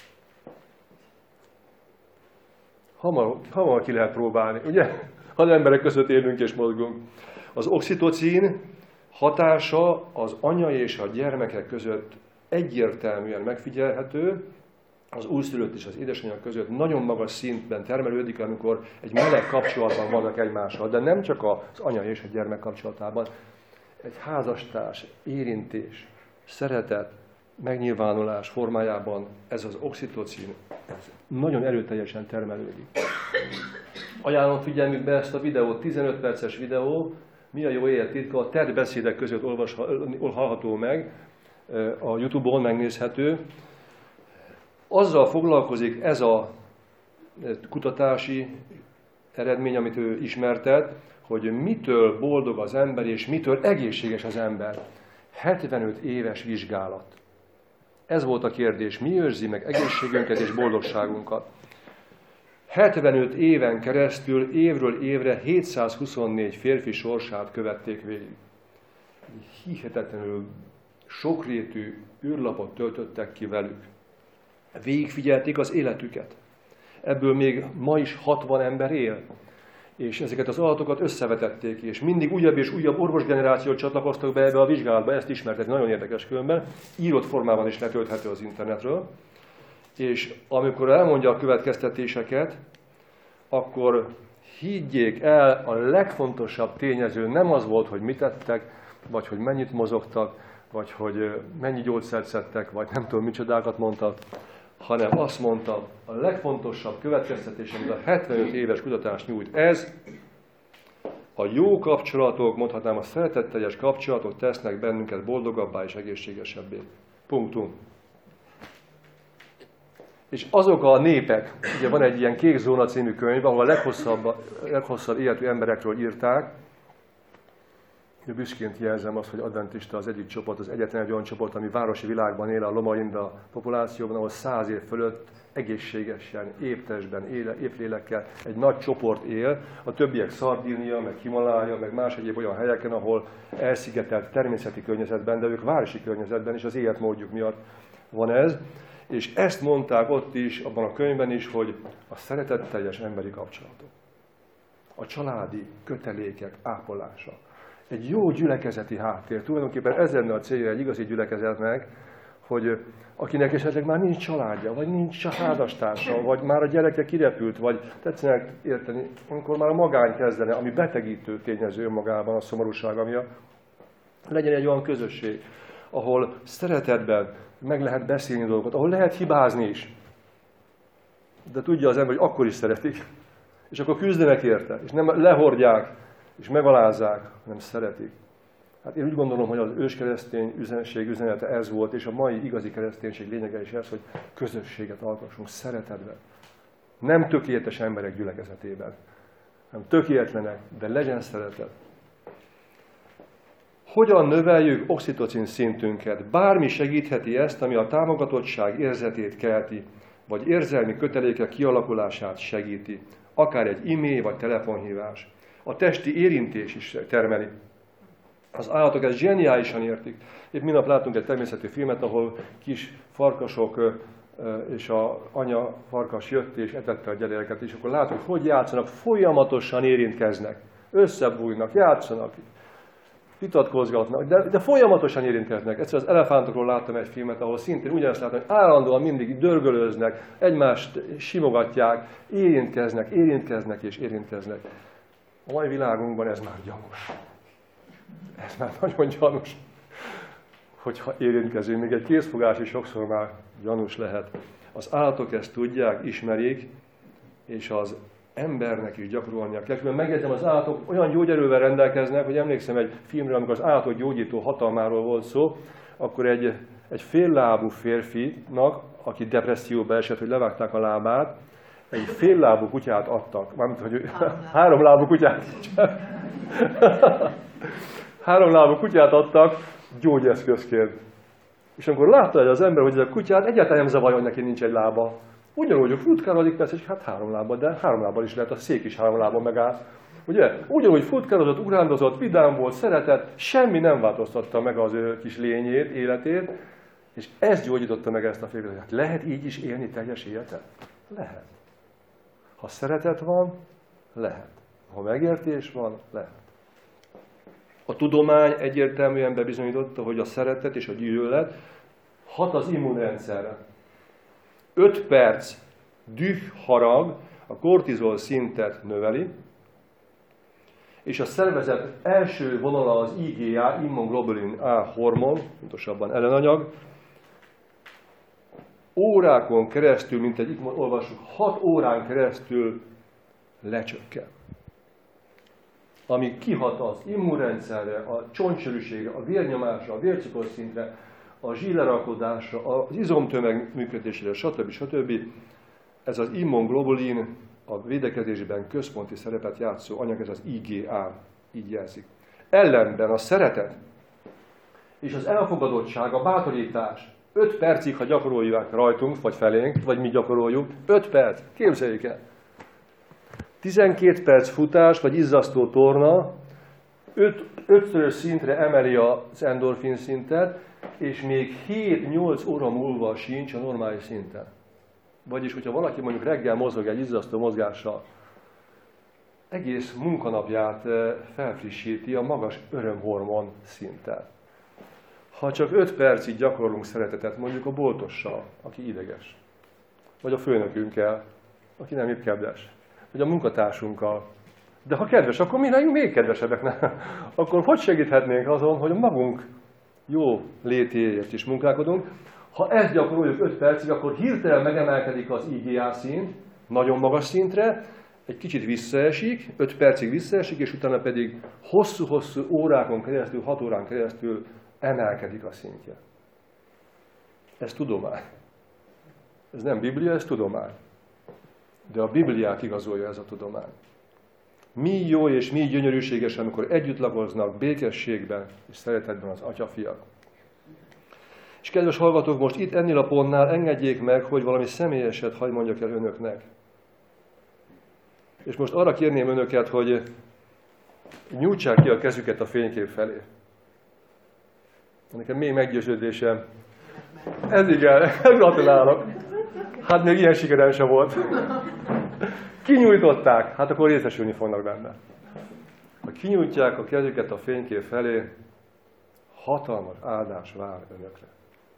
Hamar, hamar ki lehet próbálni, ugye? Ha az emberek között élünk és mozgunk. Az oxitocin hatása az anya és a gyermekek között egyértelműen megfigyelhető, az újszülött és az édesanyja között nagyon magas szintben termelődik, amikor egy meleg kapcsolatban vannak egymással, de nem csak az anya és a gyermek kapcsolatában. Egy házastárs, érintés, szeretet, megnyilvánulás formájában ez az oxitocin ez nagyon erőteljesen termelődik. Ajánlom figyelmükbe ezt a videót, tizenöt perces videó, Mi a jó élet titka, a TED beszédek között hallható meg, a YouTube-on megnézhető. Azzal foglalkozik ez a kutatási eredmény, amit ő ismertet, hogy mitől boldog az ember és mitől egészséges az ember. hetvenöt éves vizsgálat. Ez volt a kérdés, mi őrzi meg egészségünket és boldogságunkat. hetvenöt éven keresztül évről évre hétszázhuszonnégy férfi sorsát követték végig. Hihetetlenül sokrétű űrlapot töltöttek ki velük. Végigfigyelték az életüket. Ebből még ma is hatvan ember él. És ezeket az adatokat összevetették, és mindig újabb és újabb orvosgenerációt csatlakoztak be ebbe a vizsgálatba, ezt ismertetni, nagyon érdekes különben, írott formában is letölthető az internetről. És amikor elmondja a következtetéseket, akkor higgyék el, a legfontosabb tényező nem az volt, hogy mit ettek, vagy hogy mennyit mozogtak, vagy hogy mennyi gyógyszert szedtek, vagy nem tudom micsodákat mondtak, hanem azt mondta, a legfontosabb következtetés, amit a hetvenöt éves kutatás nyújt, ez a jó kapcsolatok, mondhatnám a szeretetteljes kapcsolatok tesznek bennünket boldogabbá és egészségesebbé. Punktum. És azok a népek, ugye van egy ilyen Kék zóna című könyv, ahol a leghosszabb, leghosszabb életű emberekről írták. Én büszként jelzem azt, hogy adventista az egyik csoport, az egyetlen egy olyan csoport, ami városi világban él, a Loma Linda populációban, ahol száz év fölött egészségesen, épp testben, épp lélekkel egy nagy csoport él. A többiek Szardínia, meg Himalája, meg más egyéb olyan helyeken, ahol elszigetelt természeti környezetben, de ők városi környezetben is az életmódjuk miatt van ez. És ezt mondták ott is, abban a könyvben is, hogy a szeretetteljes emberi kapcsolatok, a családi kötelékek ápolása, egy jó gyülekezeti háttér. Tulajdonképpen ez lenne a célja egy igazi gyülekezetnek, hogy akinek esetleg már nincs családja, vagy nincs házastársa, vagy már a gyereke kirepült, vagy tetszenek érteni, amikor már a magány kezdene, ami betegítő tényező önmagában a szomorúsága miatt, legyen egy olyan közösség, ahol szeretetben meg lehet beszélni dolgokat, ahol lehet hibázni is. De tudja az ember, hogy akkor is szeretik. És akkor küzdenek érte, és nem lehordják, és megalázzák, hanem szeretik. Hát én úgy gondolom, hogy az őskeresztény üzenség üzenete ez volt, és a mai igazi kereszténység lényege is ez, hogy közösséget alkossunk szeretetben. Nem tökéletes emberek gyülekezetében, hanem tökéletlenek, de legyen szeretet. Hogyan növeljük oxitocin szintünket? Bármi segítheti ezt, ami a támogatottság érzetét kelti, vagy érzelmi kötelékek kialakulását segíti. Akár egy e-mail vagy telefonhívás. A testi érintés is termeli. Az állatok ezt zseniálisan értik. Épp minap láttunk egy természeti filmet, ahol kis farkasok és az anya farkas jött és etette a gyerekeket, és akkor látjuk, hogy játszanak, folyamatosan érintkeznek. Összebújnak, játszanak, vitatkozgatnak, de, de folyamatosan érintkeznek. Egyszer az elefántokról láttam egy filmet, ahol szintén ugyanezt láttam, hogy állandóan mindig dörgölőznek, egymást simogatják, érintkeznek, érintkeznek és érintkeznek. A mai világunkban ez már gyanús. Ez már nagyon gyanús, hogyha érintkezünk. Még egy kézfogás is sokszor már gyanús lehet. Az állatok ezt tudják, ismerik, és az embernek is gyakorolnia kell. Különben megjegyzem, az állatok olyan gyógyerővel rendelkeznek, hogy emlékszem egy filmről, amikor az állatok gyógyító hatalmáról volt szó, akkor egy, egy féllábú férfinak, aki depresszióba esett, hogy levágták a lábát, egy féllábú kutyát adtak. Mármint, hogy három lábú kutyát. három lábú kutyát adtak gyógyeszközként. És amikor látta az ember, hogy ez a kutyát egyáltalán nem zavarja, hogy neki nincs egy lába. Ugyanúgy, hogy futkározik persze, és hát három lábban, de három lábban is lehet, a szék is három lábban megáll. Ugye? Ugyanúgy futkározott, ugrándozott, vidám volt, szeretett, semmi nem változtatta meg az ő kis lényét, életét, és ez gyógyította meg ezt a férfit. Hát lehet így is élni teljes életet? Lehet. Ha szeretet van, lehet. Ha megértés van, lehet. A tudomány egyértelműen bebizonyította, hogy a szeretet és a gyűlölet hat az immunrendszerre. öt perc düh harag a kortizol szintet növeli, és a szervezet első vonala az I G A, immunoglobulin A hormon, pontosabban ellenanyag, órákon keresztül, mint egy itt olvasjuk, hat órán keresztül lecsökken. Ami kihat az immunrendszerre, a csontsörűségre, a vérnyomásra, a vércukorszintre, a zsírlerakodásra, az izomtömeg működésére, stb. stb. Ez az immunglobulin, a védekezésben központi szerepet játszó anyag, ez az I G A, így jelzik. Ellenben a szeretet és az elfogadottság, a bátorítás, öt percig, ha gyakorolják rajtunk, vagy felénk, vagy mi gyakoroljuk, öt perc, képzeljük el. tizenkét perc futás, vagy izzasztó torna, ötszörös szintre emeli az endorfin szintet, és még hét-nyolc óra múlva sincs a normális szinten. Vagyis, hogyha valaki mondjuk reggel mozog egy izzasztó mozgással, egész munkanapját felfrissíti a magas örömhormon szinten. Ha csak öt percig gyakorlunk szeretetet, mondjuk a boltossal, aki ideges, vagy a főnökünkkel, aki nem épp kedves, vagy a munkatársunkkal, de ha kedves, akkor mi legyünk még kedvesebbek, nem? Akkor hogy segíthetnénk azon, hogy a magunk jó létéért is munkálkodunk? Ha ezt gyakoroljuk öt percig, akkor hirtelen megemelkedik az I G A szint, nagyon magas szintre, egy kicsit visszaesik, öt percig visszaesik, és utána pedig hosszú-hosszú órákon keresztül, hat órán keresztül emelkedik a szintje. Ez tudomány. Ez nem Biblia, ez tudomány. De a Bibliát igazolja ez a tudomány. Mi jó és mi gyönyörűséges, amikor együtt lakoznak békességben és szeretetben az atyafiak. És kedves hallgatók, most itt ennél a pontnál engedjék meg, hogy valami személyeset hadd mondjak el önöknek. És most arra kérném önöket, hogy nyújtsák ki a kezüket a fénykép felé. Nekem mély meggyőződésem. Ez igen, gratulálok. Hát még ilyen sikerem sem volt. Kinyújtották, hát akkor részesülni fognak benne. Ha kinyújtják a kezüket a fénykép felé, hatalmas áldás vár önökre.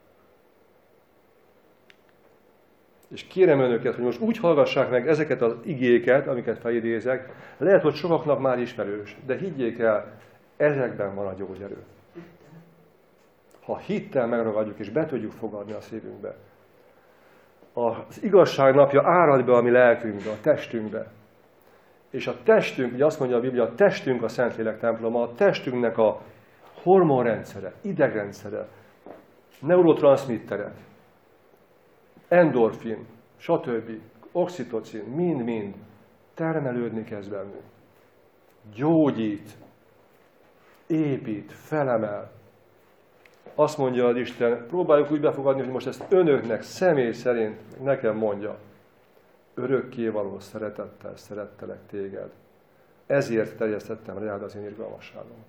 És kérem önöket, hogy most úgy hallgassák meg ezeket az igéket, amiket felidézek, lehet, hogy sokaknak már ismerős, de higgyék el, ezekben van a gyógyerő. Ha hittel megragadjuk és be tudjuk fogadni a szívünkbe, az igazság napja árad be a mi lelkünkbe, a testünkbe. És a testünk, ugye azt mondja a Biblia, a testünk a Szentlélek temploma, a testünknek a hormonrendszere, idegrendszere, neurotranszmitterek, endorfin, stb., oxitocin, mind-mind termelődni kezd bennünk. Gyógyít, épít, felemel. Azt mondja az Isten, próbáljuk úgy befogadni, hogy most ezt önöknek személy szerint nekem mondja. Örökkévaló szeretettel szerettelek téged. Ezért terjesztettem rád az én irgalmasságom.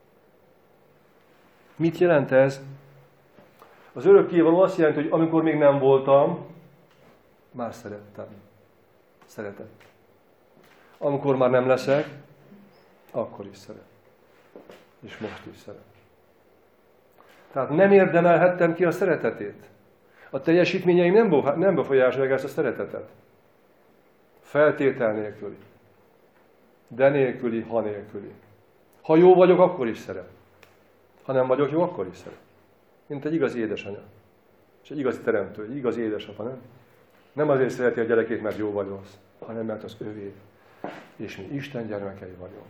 Mit jelent ez? Az örökkévaló azt jelenti, hogy amikor még nem voltam, már szerettem. Szeretett. Amikor már nem leszek, akkor is szeret. És most is szeret. Tehát nem érdemelhettem ki a szeretetét. A teljesítményeim nem, nem befolyásolják ezt a szeretetet. Feltétel nélküli. De nélküli, ha nélküli. Ha jó vagyok, akkor is szeret. Ha nem vagyok jó, akkor is szeret. Mint egy igazi édesanyja. És egy igazi teremtő, egy igazi édesapa, nem? Nem azért szereti a gyerekét, mert jó vagy rossz, hanem mert az övé. És mi Isten gyermekei vagyunk.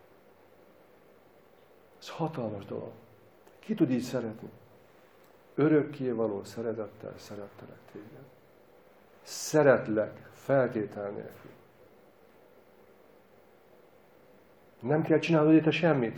Ez hatalmas dolog. Ki tud így szeretni? Örökkévaló szeretettel szerettelek téged. Szeretlek feltétel nélkül. Nem kell csinálnod érte semmit.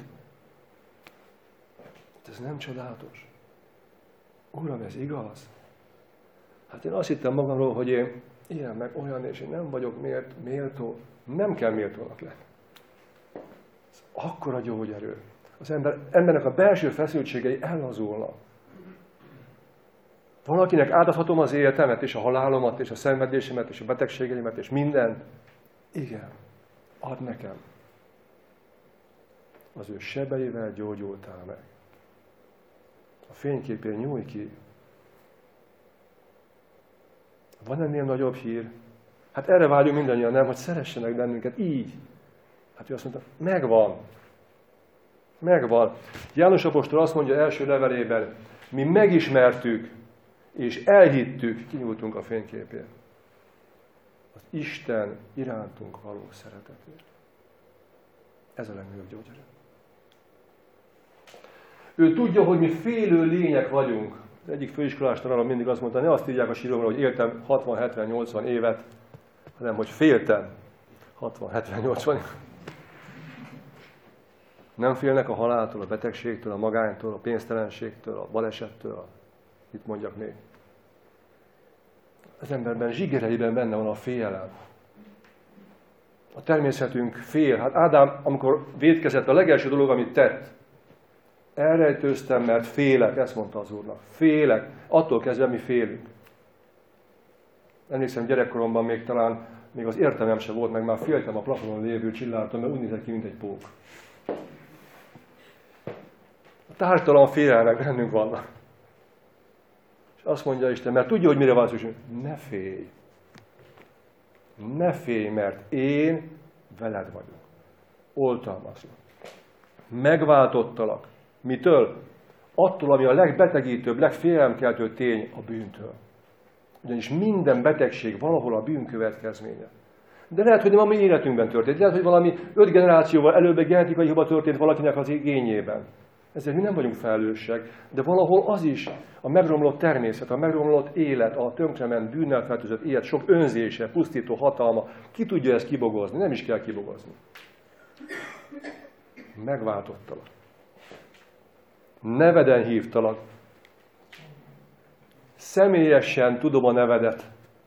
Ez nem csodálatos. Uram, ez igaz? Hát én azt hittem magamról, hogy én ilyen meg olyan, és én nem vagyok mért, méltó. Nem kell méltónak lenni. Ez akkora gyógyerő. Az ember, embernek a belső feszültségei ellazulnak. Valakinek áldhatom az életemet, és a halálomat, és a szenvedésemet, és a betegségeimet, és mindent. Igen, add nekem. Az ő sebeivel gyógyultál meg. A fényképén nyújj ki. Van ennél nagyobb hír? Hát erre vágyunk mindannyian, nem, hogy szeressenek bennünket így. Hát ő azt mondta, megvan. Megvan. János apostol azt mondja első levelében, mi megismertük, és elhittük, kinyúltunk a fényképért, az Isten irántunk való szeretetért. Ez a legnagyobb gyógyszerű. Ő tudja, hogy mi félő lények vagyunk. Az egyik főiskolás tanárom mindig azt mondta, ne azt írják a síromra, hogy éltem hatvan, hetven, nyolcvan évet, hanem hogy féltem hatvan, hetven, nyolcvan évet. Nem félnek a haláltól, a betegségtől, a magánytól, a pénztelenségtől, a balesettől, a... mit mondjak még. Az emberben, zsigereiben benne van a félelem. A természetünk fél. Hát Ádám, amikor vétkezett, a legelső dolog, amit tett, elrejtőztem, mert félek, ezt mondta az Úrnak. Félek. Attól kezdve mi félünk. Emlékszem, gyerekkoromban még talán még az értelmem sem volt, meg már féltem a plafonon lévő csillártól, mert úgy nézett ki, mint egy pók. A tártalan félelmek bennünk vannak. És azt mondja Isten, mert tudja, hogy mire van szükség. Ne félj. Ne félj, mert én veled vagyok. Oltalmazlak. Megváltottalak. Mitől? Attól, ami a legbetegítőbb, legfélelemkeltő tény, a bűntől. Ugyanis minden betegség valahol a bűn következménye. De lehet, hogy nem a mi életünkben történt. Lehet, hogy valami öt generációval előbb egy genetikai hiba történt valakinek az igényében. Ezért mi nem vagyunk felelősek, de valahol az is, a megromlott természet, a megromlott élet, a tönkrement, bűnnel fertőzött élet, sok önzése, pusztító hatalma, ki tudja ezt kibogozni? Nem is kell kibogozni. Megváltottalak. Neveden hívtalak. Személyesen tudom a nevedet.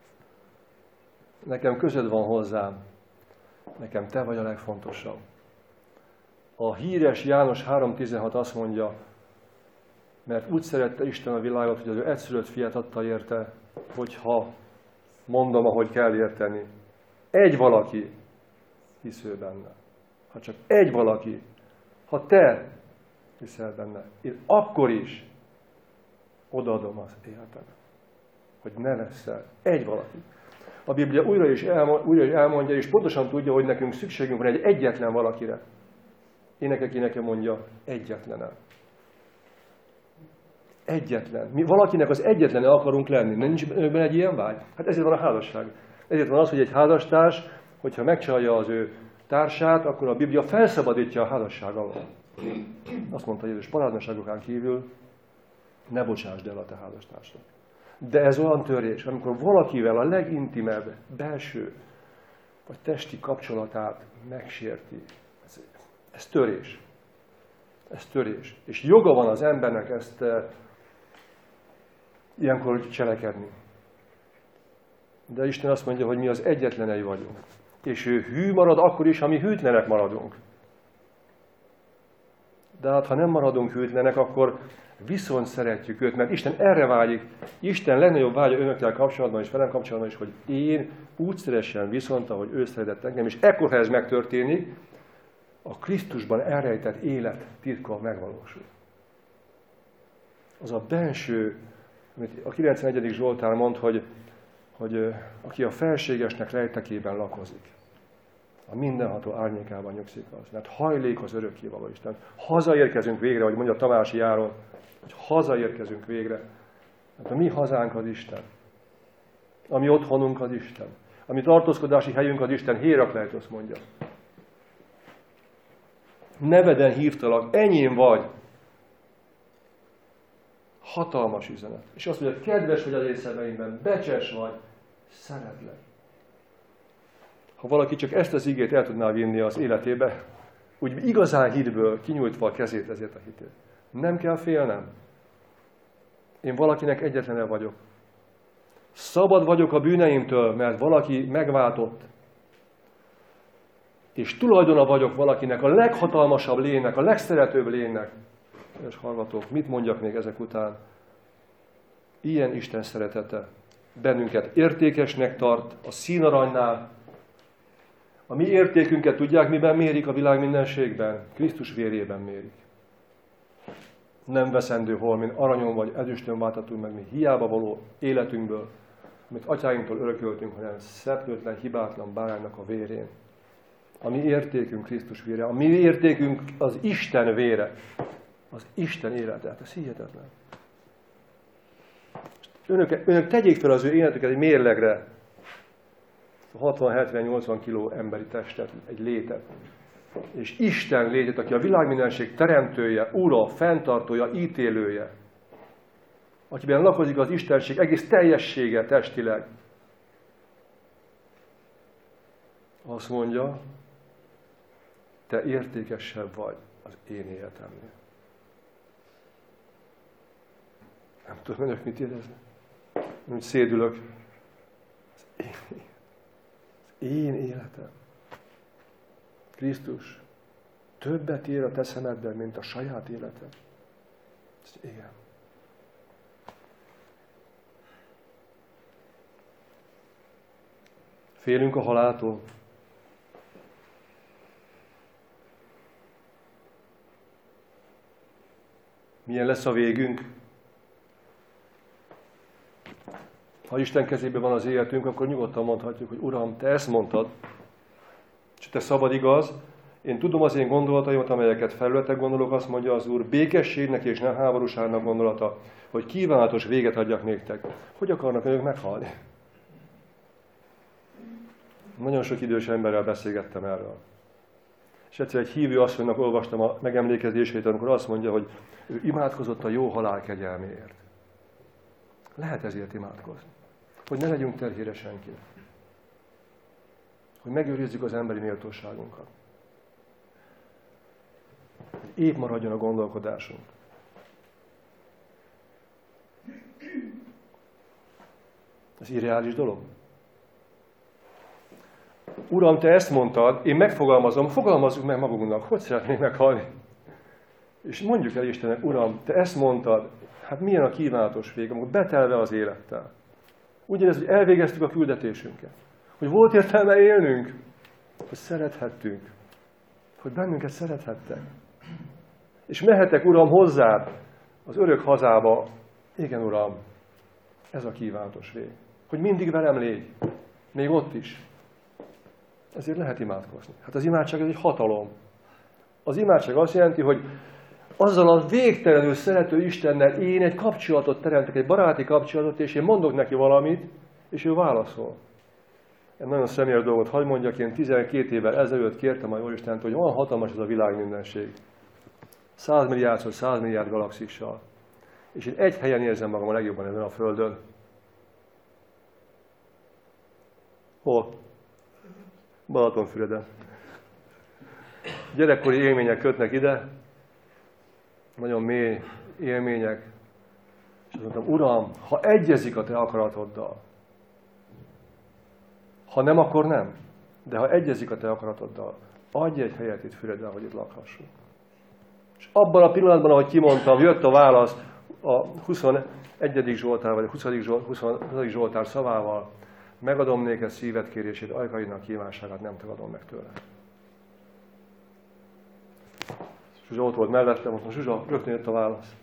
Nekem közöd van hozzám. Nekem te vagy a legfontosabb. A híres János három tizenhat azt mondja, mert úgy szerette Isten a világot, hogy az ő egyszülött fiát adta érte, hogyha mondom, ahogy kell érteni. Egy valaki hisz ő benne. Ha csak egy valaki, ha te hiszel benne, én akkor is odaadom az életet, hogy ne veszel. Egy valaki. A Biblia újra is, elmondja, újra is elmondja, és pontosan tudja, hogy nekünk szükségünk van egy egyetlen valakire. Énekek éneke mondja, egyetlenem. Egyetlen. Mi valakinek az egyetlen akarunk lenni. Nincs önökben egy ilyen vágy? Hát ezért van a házasság. Ezért van az, hogy egy házastárs, hogyha megcsalja az ő társát, akkor a Biblia felszabadítja a házasság alól. Azt mondta Jézus, paráznaságokán kívül ne bocsásd el a te házastársnak. De ez olyan törés, amikor valakivel a legintimebb, belső vagy testi kapcsolatát megsérti. Ez, ez törés. Ez törés. És joga van az embernek ezt e, ilyenkor cselekedni. De Isten azt mondja, hogy mi az egyetlenei vagyunk. És ő hű marad akkor is, ha mi hűtlenek maradunk. De hát, ha nem maradunk hűtlenek, akkor viszont szeretjük őt, mert Isten erre vágyik. Isten legnagyobb vágya önökkel kapcsolatban és velem kapcsolatban is, hogy én úgy szeressen viszont, ahogy ő szeretett engem, és ekkor, ha ez megtörténik, a Krisztusban elrejtett élet titka megvalósul. Az a benső, amit a kilencvenegyedik Zsoltár mond, hogy, hogy aki a felségesnek rejtekében lakozik, a mindenható árnyékában nyugszik az, mert hajlék az örökkévaló Isten. Hazaérkezünk végre, ahogy mondja Tamási Járon, hogy hazaérkezünk végre. Mert a mi hazánk az Isten. A mi otthonunk az Isten. A mi tartózkodási helyünk az Isten. Hérakleitosz mondja. Neveden hívtalak, enyém vagy. Hatalmas üzenet. És azt mondja, kedves vagy az én szemeimben, becses vagy, szeretlek. Ha valaki csak ezt az igét el tudná vinni az életébe, úgy igazán hitből kinyújtva a kezét ezért a hitét. Nem kell félnem. Én valakinek egyetlenem vagyok. Szabad vagyok a bűneimtől, mert valaki megváltott. És tulajdona vagyok valakinek, a leghatalmasabb lénynek, a legszeretőbb lénynek. És hallgatók, mit mondjak még ezek után? Ilyen Isten szeretete bennünket értékesnek tart a színaranynál. A mi értékünket tudják, miben mérik a világ mindenségben? Krisztus vérében mérik. Nem veszendő holmin, aranyon vagy ezüstön váltatunk meg mi hiába való életünkből, amit atyáinktól örököltünk, hanem szeplőtlen, hibátlan báránynak a vérén. A mi értékünk Krisztus vére, a mi értékünk az Isten vére, az Isten élete. Hát ez hihetetlen. Önök, önök tegyék fel az ő életüket egy mérlegre. hatvan-hetven-nyolcvan kiló emberi testet, egy létet. És Isten létet, aki a világmindenség teremtője, ura, fenntartója, ítélője. Akiben lakozik az Istenség egész teljessége testileg. Azt mondja, te értékesebb vagy az én életemnél. Nem tudom, önök mit érezni. Úgy szédülök. Az én, az én életem. Krisztus többet ér a te szemedben, mint a saját életed. Igen. Félünk a haláltól. Milyen lesz a végünk? Ha Isten kezében van az életünk, akkor nyugodtan mondhatjuk, hogy Uram, te ezt mondtad, és te szabad igaz, én tudom az én gondolataimat, amelyeket felületek gondolok, azt mondja az Úr, békességnek és nem háborúságnak gondolata, hogy kívánatos véget adjak néktek. Hogy akarnak önök meghalni? Nagyon sok idős emberrel beszélgettem erről. És egyszer egy hívő asszonynak olvastam a megemlékezését, amikor azt mondja, hogy ő imádkozott a jó halál kegyelméért. Lehet ezért imádkozni. Hogy ne legyünk terhére senkinek. Hogy megőrizzük az emberi méltóságunkat. Hogy épp maradjon a gondolkodásunk. Ez irreális dolog. Uram, te ezt mondtad, én megfogalmazom, fogalmazzuk meg magunknak, hogy szeretnénk meghalni. És mondjuk el Istennek, Uram, te ezt mondtad, hát milyen a kívánatos vég, amikor betelve az élettel. Ugyanez, hogy elvégeztük a küldetésünket. Hogy volt értelme élnünk, hogy szerethettünk, hogy bennünket szerethettek. És mehetek, Uram, hozzád az örök hazába. Igen, Uram, ez a kívánatos vég. Hogy mindig velem légy, még ott is. Ezért lehet imádkozni. Hát az imádság ez egy hatalom. Az imádság azt jelenti, hogy azzal a végtelenül szerető Istennel én egy kapcsolatot teremtek, egy baráti kapcsolatot, és én mondok neki valamit, és ő válaszol. Egy nagyon személyes dolgot hadd mondjak, én tizenkét évvel ezelőtt kértem a Jóistent, hogy olyan hatalmas ez a világ mindenség. Százmilliárdszor százmilliárd galaxissal. És én egy helyen érzem magam a legjobban ezen a Földön. Hol? Balatonfüreden. Gyerekkori élmények kötnek ide, nagyon mély élmények, és azt mondtam, Uram, ha egyezik a te akaratoddal, ha nem, akkor nem, de ha egyezik a te akaratoddal, adj egy helyet itt Füreden, hogy itt lakhassunk. És abban a pillanatban, ahogy kimondtam, jött a válasz a huszonegyedik Zsoltár, vagy a huszadik Zsoltár szavával, megadom néked szíved kérését, ajkaidnak kívánságát nem tagadom meg tőle. Zsuzsa ott volt mellettem, mondtam, Zsuzsa, rögtön jött a válasz.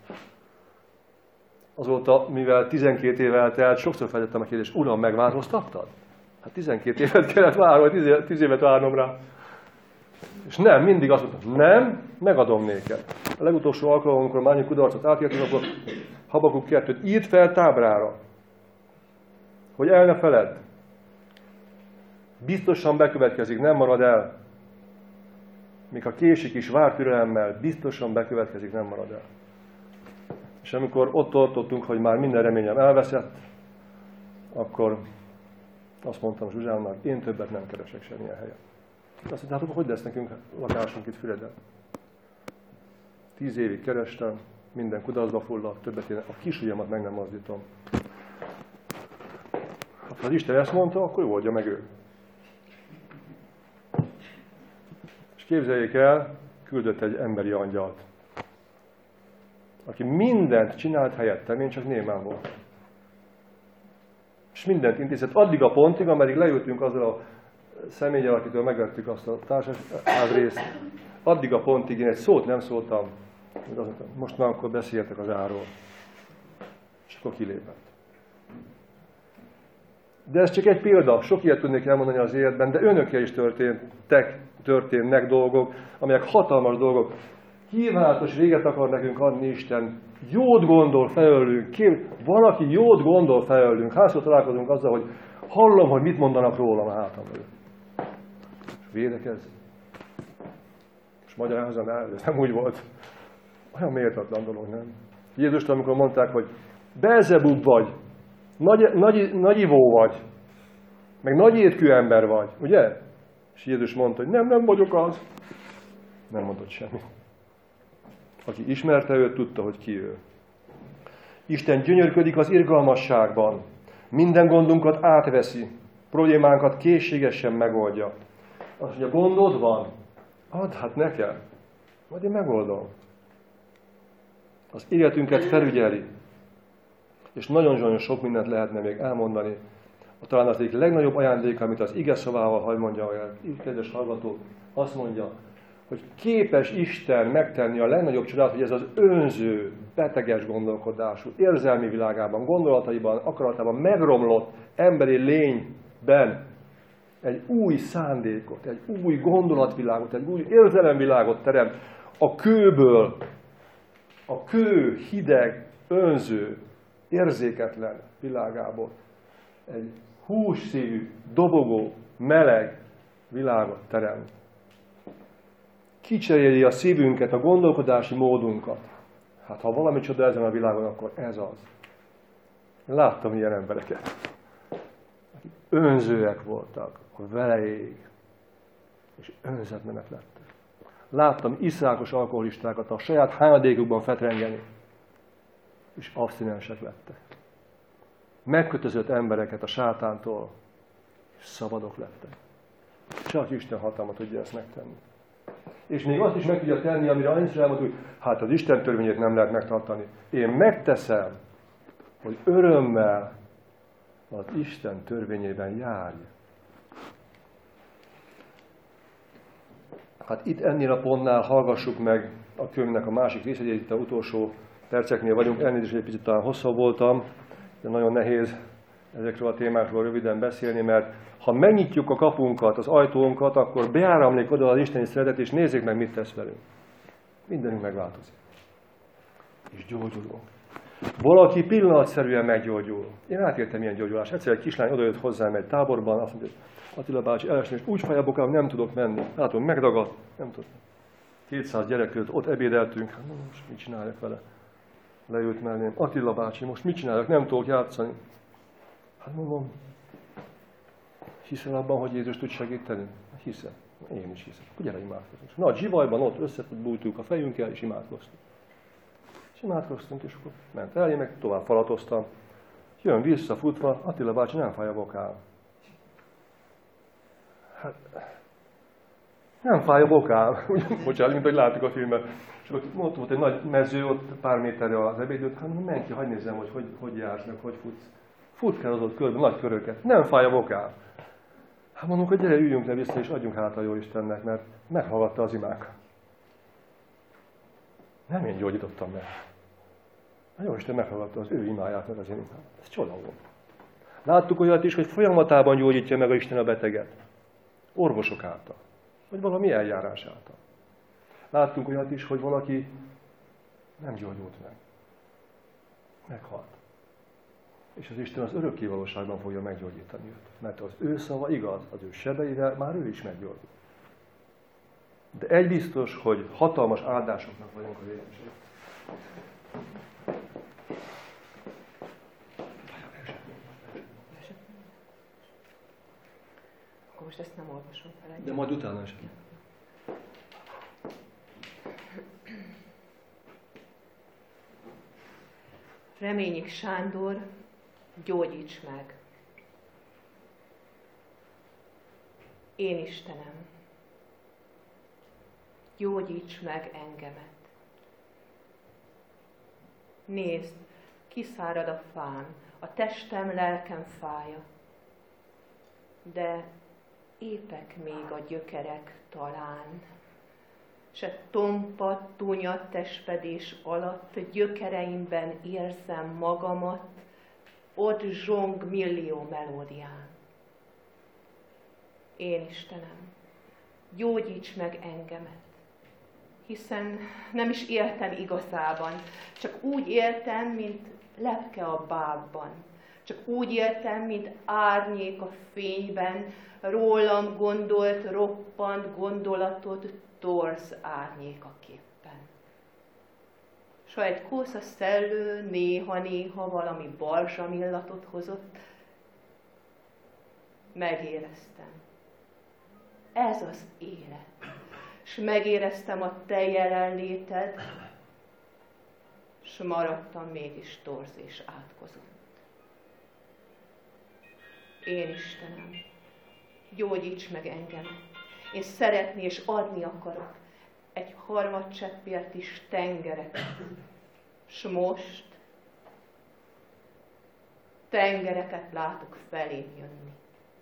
Azóta, mivel tizenkét év eltelt, sokszor feltettem a kérdést, Uram, megváltoztattad? Hát tizenkét évet kellett várnom, vagy tíz évet várnom rá. És nem, mindig azt mondtam, nem, megadom néked. A legutolsó alkalommal, amikor mányi kudarcot átértünk, akkor Habakuk kettőt írd fel táblára, hogy el ne feledd. Biztosan bekövetkezik, nem marad el. Míg a késik is vár türelemmel, biztosan bekövetkezik, nem marad el. És amikor ott tartottunk, hogy már minden reményem elveszett, akkor azt mondtam Zsuzsának, én többet nem keresek semmilyen helyen. Azt mondta, hát hogy lesz nekünk lakásunk itt Füreden? Tíz évig kerestem, minden kudarcba fulladt, többet én a kisujjamat meg nem mozdítom. Ha az Isten ezt mondta, akkor jó oldja meg ő. És képzeljék el, küldött egy emberi angyalt, aki mindent csinált helyettem, én csak némán voltam. És mindent intézett addig a pontig, ameddig leültünk azzal a személlyel, akitől megvettük azt a társaságrészt, addig a pontig én egy szót nem szóltam, hogy azt mondtam, most már akkor beszéltek az áról. És akkor kilépett. De ez csak egy példa, sok ilyet tudnék elmondani az életben, de önökkel is történtek, történnek dolgok, amelyek hatalmas dolgok. kívánatos véget akar nekünk adni Isten. Jót gondol felőlünk. Kép, valaki jót gondol felőlünk. Hányszor találkozunk azzal, hogy hallom, hogy mit mondanak rólam a hátam mögött. És védekez. És magyarázom el, ez nem úgy volt. Olyan méltatlan dolog, nem? Jézust, amikor mondták, hogy Belzebub vagy, nagy, nagy, nagy ivó vagy, meg nagy étkű ember vagy, ugye? És Jézus mondta, hogy nem, nem vagyok az. Nem mondott semmit. Aki ismerte őt, tudta, hogy ki ő. Isten gyönyörködik az irgalmasságban. Minden gondunkat átveszi. Problémánkat készségesen megoldja. Azt mondja, gondod van? Add hát nekem. Majd én megoldom. Az életünket felügyeli. És nagyon-nagyon sok mindent lehetne még elmondani. Talán az egyik legnagyobb ajándék, amit az ige szavával, hadd mondja olyan, kedves hallgató, azt mondja, hogy képes Isten megtenni a legnagyobb csodát, hogy ez az önző, beteges gondolkodású, érzelmi világában, gondolataiban, akaratában megromlott emberi lényben egy új szándékot, egy új gondolatvilágot, egy új érzelemvilágot teremt a kőből, a kő hideg, önző, érzéketlen világából. Egy hússzívű, dobogó, meleg világot teremt. Kicseréli a szívünket, a gondolkodási módunkat. Hát ha valami csoda ezen a világon, akkor ez az. Láttam ilyen embereket, akik önzőek voltak, a veleig, és önzetlenek lettek. Láttam iszákos alkoholistákat a saját hányadékukban fetrengeni, és abszinensek lettek. Megkötözött embereket a sátántól, és szabadok lettek. Csak Isten hatalma tudja ezt megtenni. És még azt is meg tudja tenni, amire annyiszor elmondtuk, hogy hát az Isten törvényét nem lehet megtartani. Én megteszem, hogy örömmel az Isten törvényében járj. Hát itt ennél a pontnál hallgassuk meg a könyvnek a másik részét, itt az utolsó perceknél vagyunk, elnézést, egy picit talán hosszabb voltam, de nagyon nehéz ezekről a témákról röviden beszélni, mert ha megnyitjuk a kapunkat, az ajtónkat, akkor beáramlik oda az isteni szeretet, és nézzék meg, mit tesz velünk. Mindenünk megváltozik. És gyógyulunk. Valaki pillanatszerűen meggyógyul. Én átéltem ilyen gyógyulást. Egyszer egy kislány odajött hozzám egy táborban, azt mondja, Attila bácsi, elesni, és úgy fáj a bokám, nem tudok menni. Látom, megdagadt, nem tudok. kétszáz gyerek között ott ebédeltünk, hát most mit csináljak vele? Leült mellém, Attila bácsi, most mit csináljak, nem tudok játszani. Hát mondom, hiszel abban, hogy Jézus tud segíteni? Hiszem. Én is hiszem. Akkor gyere, imádkozunk. Na, a zsivajban ott összebújtuk a fejünkkel, és imádkoztunk. És imádkoztunk, és akkor ment el, én meg tovább falatoztam. Jön vissza futva, Attila bácsi, nem fáj a bokám. Hát, nem fáj a bokám. Bocsánat, mint hogy láttuk a filmet. És ott volt egy nagy mező, ott pár méterre az ebédőt. Hát menj ki, hadd nézzem, hogy hogy, hogy jársz, meg hogy futsz. Fut kell az ott körbe, nagy köröket. Nem fáj a bokám. Hát mondom, hogy gyere, üljünk le vissza, és adjunk hát a jó Istennek, mert meghallgatta az imánkat. Nem én gyógyítottam meg. A jó Isten meghallgatta az ő imáját, meg az én imát. Ez csoda volt. Láttuk olyat is, hogy folyamatában gyógyítja meg a Isten a beteget. Orvosok által. Vagy valami eljárás által. Láttunk olyat is, hogy valaki nem gyógyult meg. Meghalt. És az Isten az örökké valóságban fogja meggyógyítani őt. Mert az ő szava igaz, az ő sebeivel már ő is meggyógyul. De egy biztos, hogy hatalmas áldásoknak vagyunk az életben. Akkor most ezt nem olvasom fel. De majd utána is. Reményik Sándor, gyógyíts meg. Én Istenem, gyógyíts meg engemet. Nézd, kiszárad a fám, a testem, lelkem fája. De épek még a gyökerek talán, se tompa, túnya testfedés alatt gyökereimben érzem magamat, ott zsong millió melódián. Én Istenem, gyógyíts meg engemet, hiszen nem is éltem igazában. Csak úgy éltem, mint lepke a bábban. Csak úgy éltem, mint árnyék a fényben, rólam gondolt, roppant gondolatot torz árnyékaképpen. S ha egy kósza szellő néha-néha valami balzsamillatot hozott, megéreztem. Ez az élet. S megéreztem a te jelenléted, s maradtam mégis torz és átkozott. Én Istenem, gyógyíts meg engem. Én szeretni és adni akarok egy harmadcseppért is tengereket. S most tengereket látok felém jönni.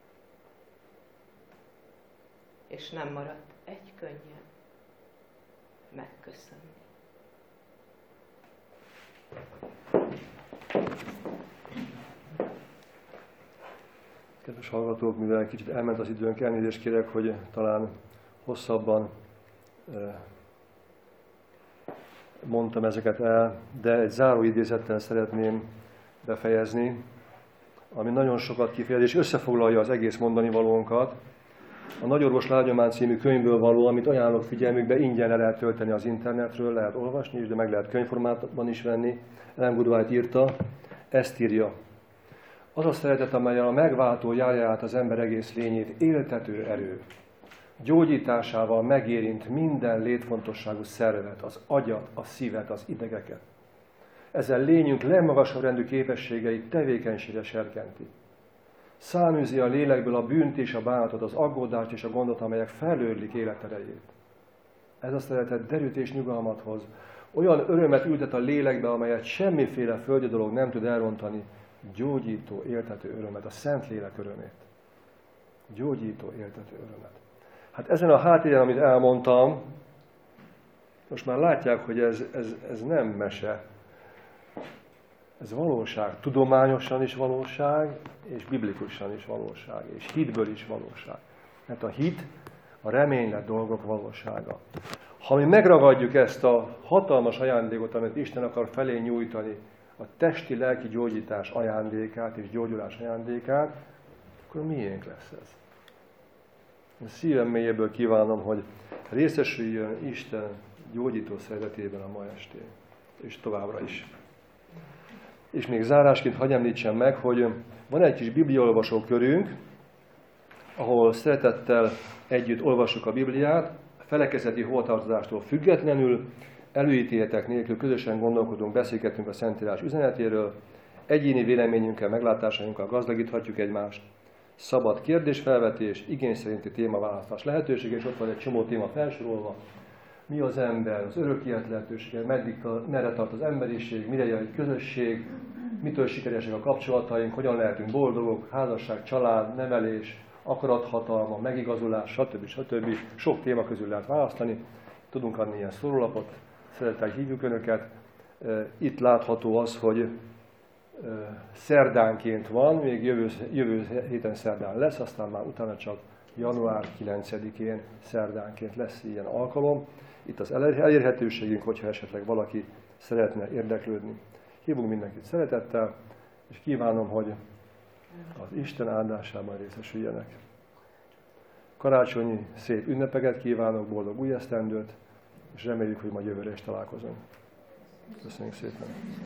És nem maradt egy könnyem megköszönni. Kedves hallgatók, mivel kicsit elment az időnk, elnézést kérek, hogy talán hosszabban mondtam ezeket el, de egy záró idézettel szeretném befejezni, ami nagyon sokat kifejez és összefoglalja az egész mondani valónkat. A Nagyorvos Lágyomány című könyvből való, amit ajánlok figyelmükbe, ingyen le lehet tölteni az internetről, lehet olvasni is, de meg lehet könyvformátban is venni. Ellen G. White írta, ezt írja. Az a szeretet, amellyel a megváltó járja át az ember egész lényét, éltető erő. Gyógyításával megérint minden létfontosságú szervet, az agyat, a szívet, az idegeket. Ezzel lényünk legmagasabb rendű képességeit tevékenységre serkenti. Száműzi a lélekből a bűnt és a bánatot, az aggódást és a gondot, amelyek felőrlik életerejét. Ez a szeretet derűt és nyugalmat hoz. Olyan örömet ültet a lélekbe, amelyet semmiféle földi dolog nem tud elrontani. Gyógyító, éltető örömet, a Szentlélek örömét. Gyógyító, éltető örömet. Hát ezen a háttéren, amit elmondtam, most már látják, hogy ez, ez, ez nem mese. Ez valóság. Tudományosan is valóság, és biblikusan is valóság, és hitből is valóság. Mert a hit a reménylet dolgok valósága. Ha mi megragadjuk ezt a hatalmas ajándékot, amit Isten akar felé nyújtani, a testi-lelki gyógyítás ajándékát és gyógyulás ajándékát, akkor miénk lesz ez? Én szívem mélyéből kívánom, hogy részesüljön Isten gyógyító szeretetében a ma estén, és továbbra is. És még zárásként hadd említsem meg, hogy van egy kis bibliaolvasó körünk, ahol szeretettel együtt olvassuk a Bibliát, felekezeti hovatartozástól függetlenül, előítéletek nélkül közösen gondolkodunk, beszélgetünk a Szentírás üzenetéről, egyéni véleményünkkel, meglátásainkkal gazdagíthatjuk egymást, szabad kérdésfelvetés, igény szerinti témaválasztás lehetősége, és ott van egy csomó téma felsorolva. Mi az ember, az örök élet lehetősége, meddig, merre tart az emberiség, mire jön egy közösség, mitől sikeresek a kapcsolataink, hogyan lehetünk boldogok, házasság, család, nevelés, akarathatalma, megigazulás, stb. stb. Sok téma közül lehet választani. Tudunk adni ilyen szórólapot, szeretettel hívjuk Önöket. Itt látható az, hogy szerdánként van, még jövő, jövő héten szerdán lesz, aztán már utána csak január kilencedikén szerdánként lesz ilyen alkalom. Itt az elérhetőségünk, hogyha esetleg valaki szeretne érdeklődni. Hívunk mindenkit szeretettel, és kívánom, hogy az Isten áldásában részesüljenek. Karácsonyi szép ünnepeket kívánok, boldog új esztendőt, és reméljük, hogy majd jövőre is találkozunk. Köszönjük szépen!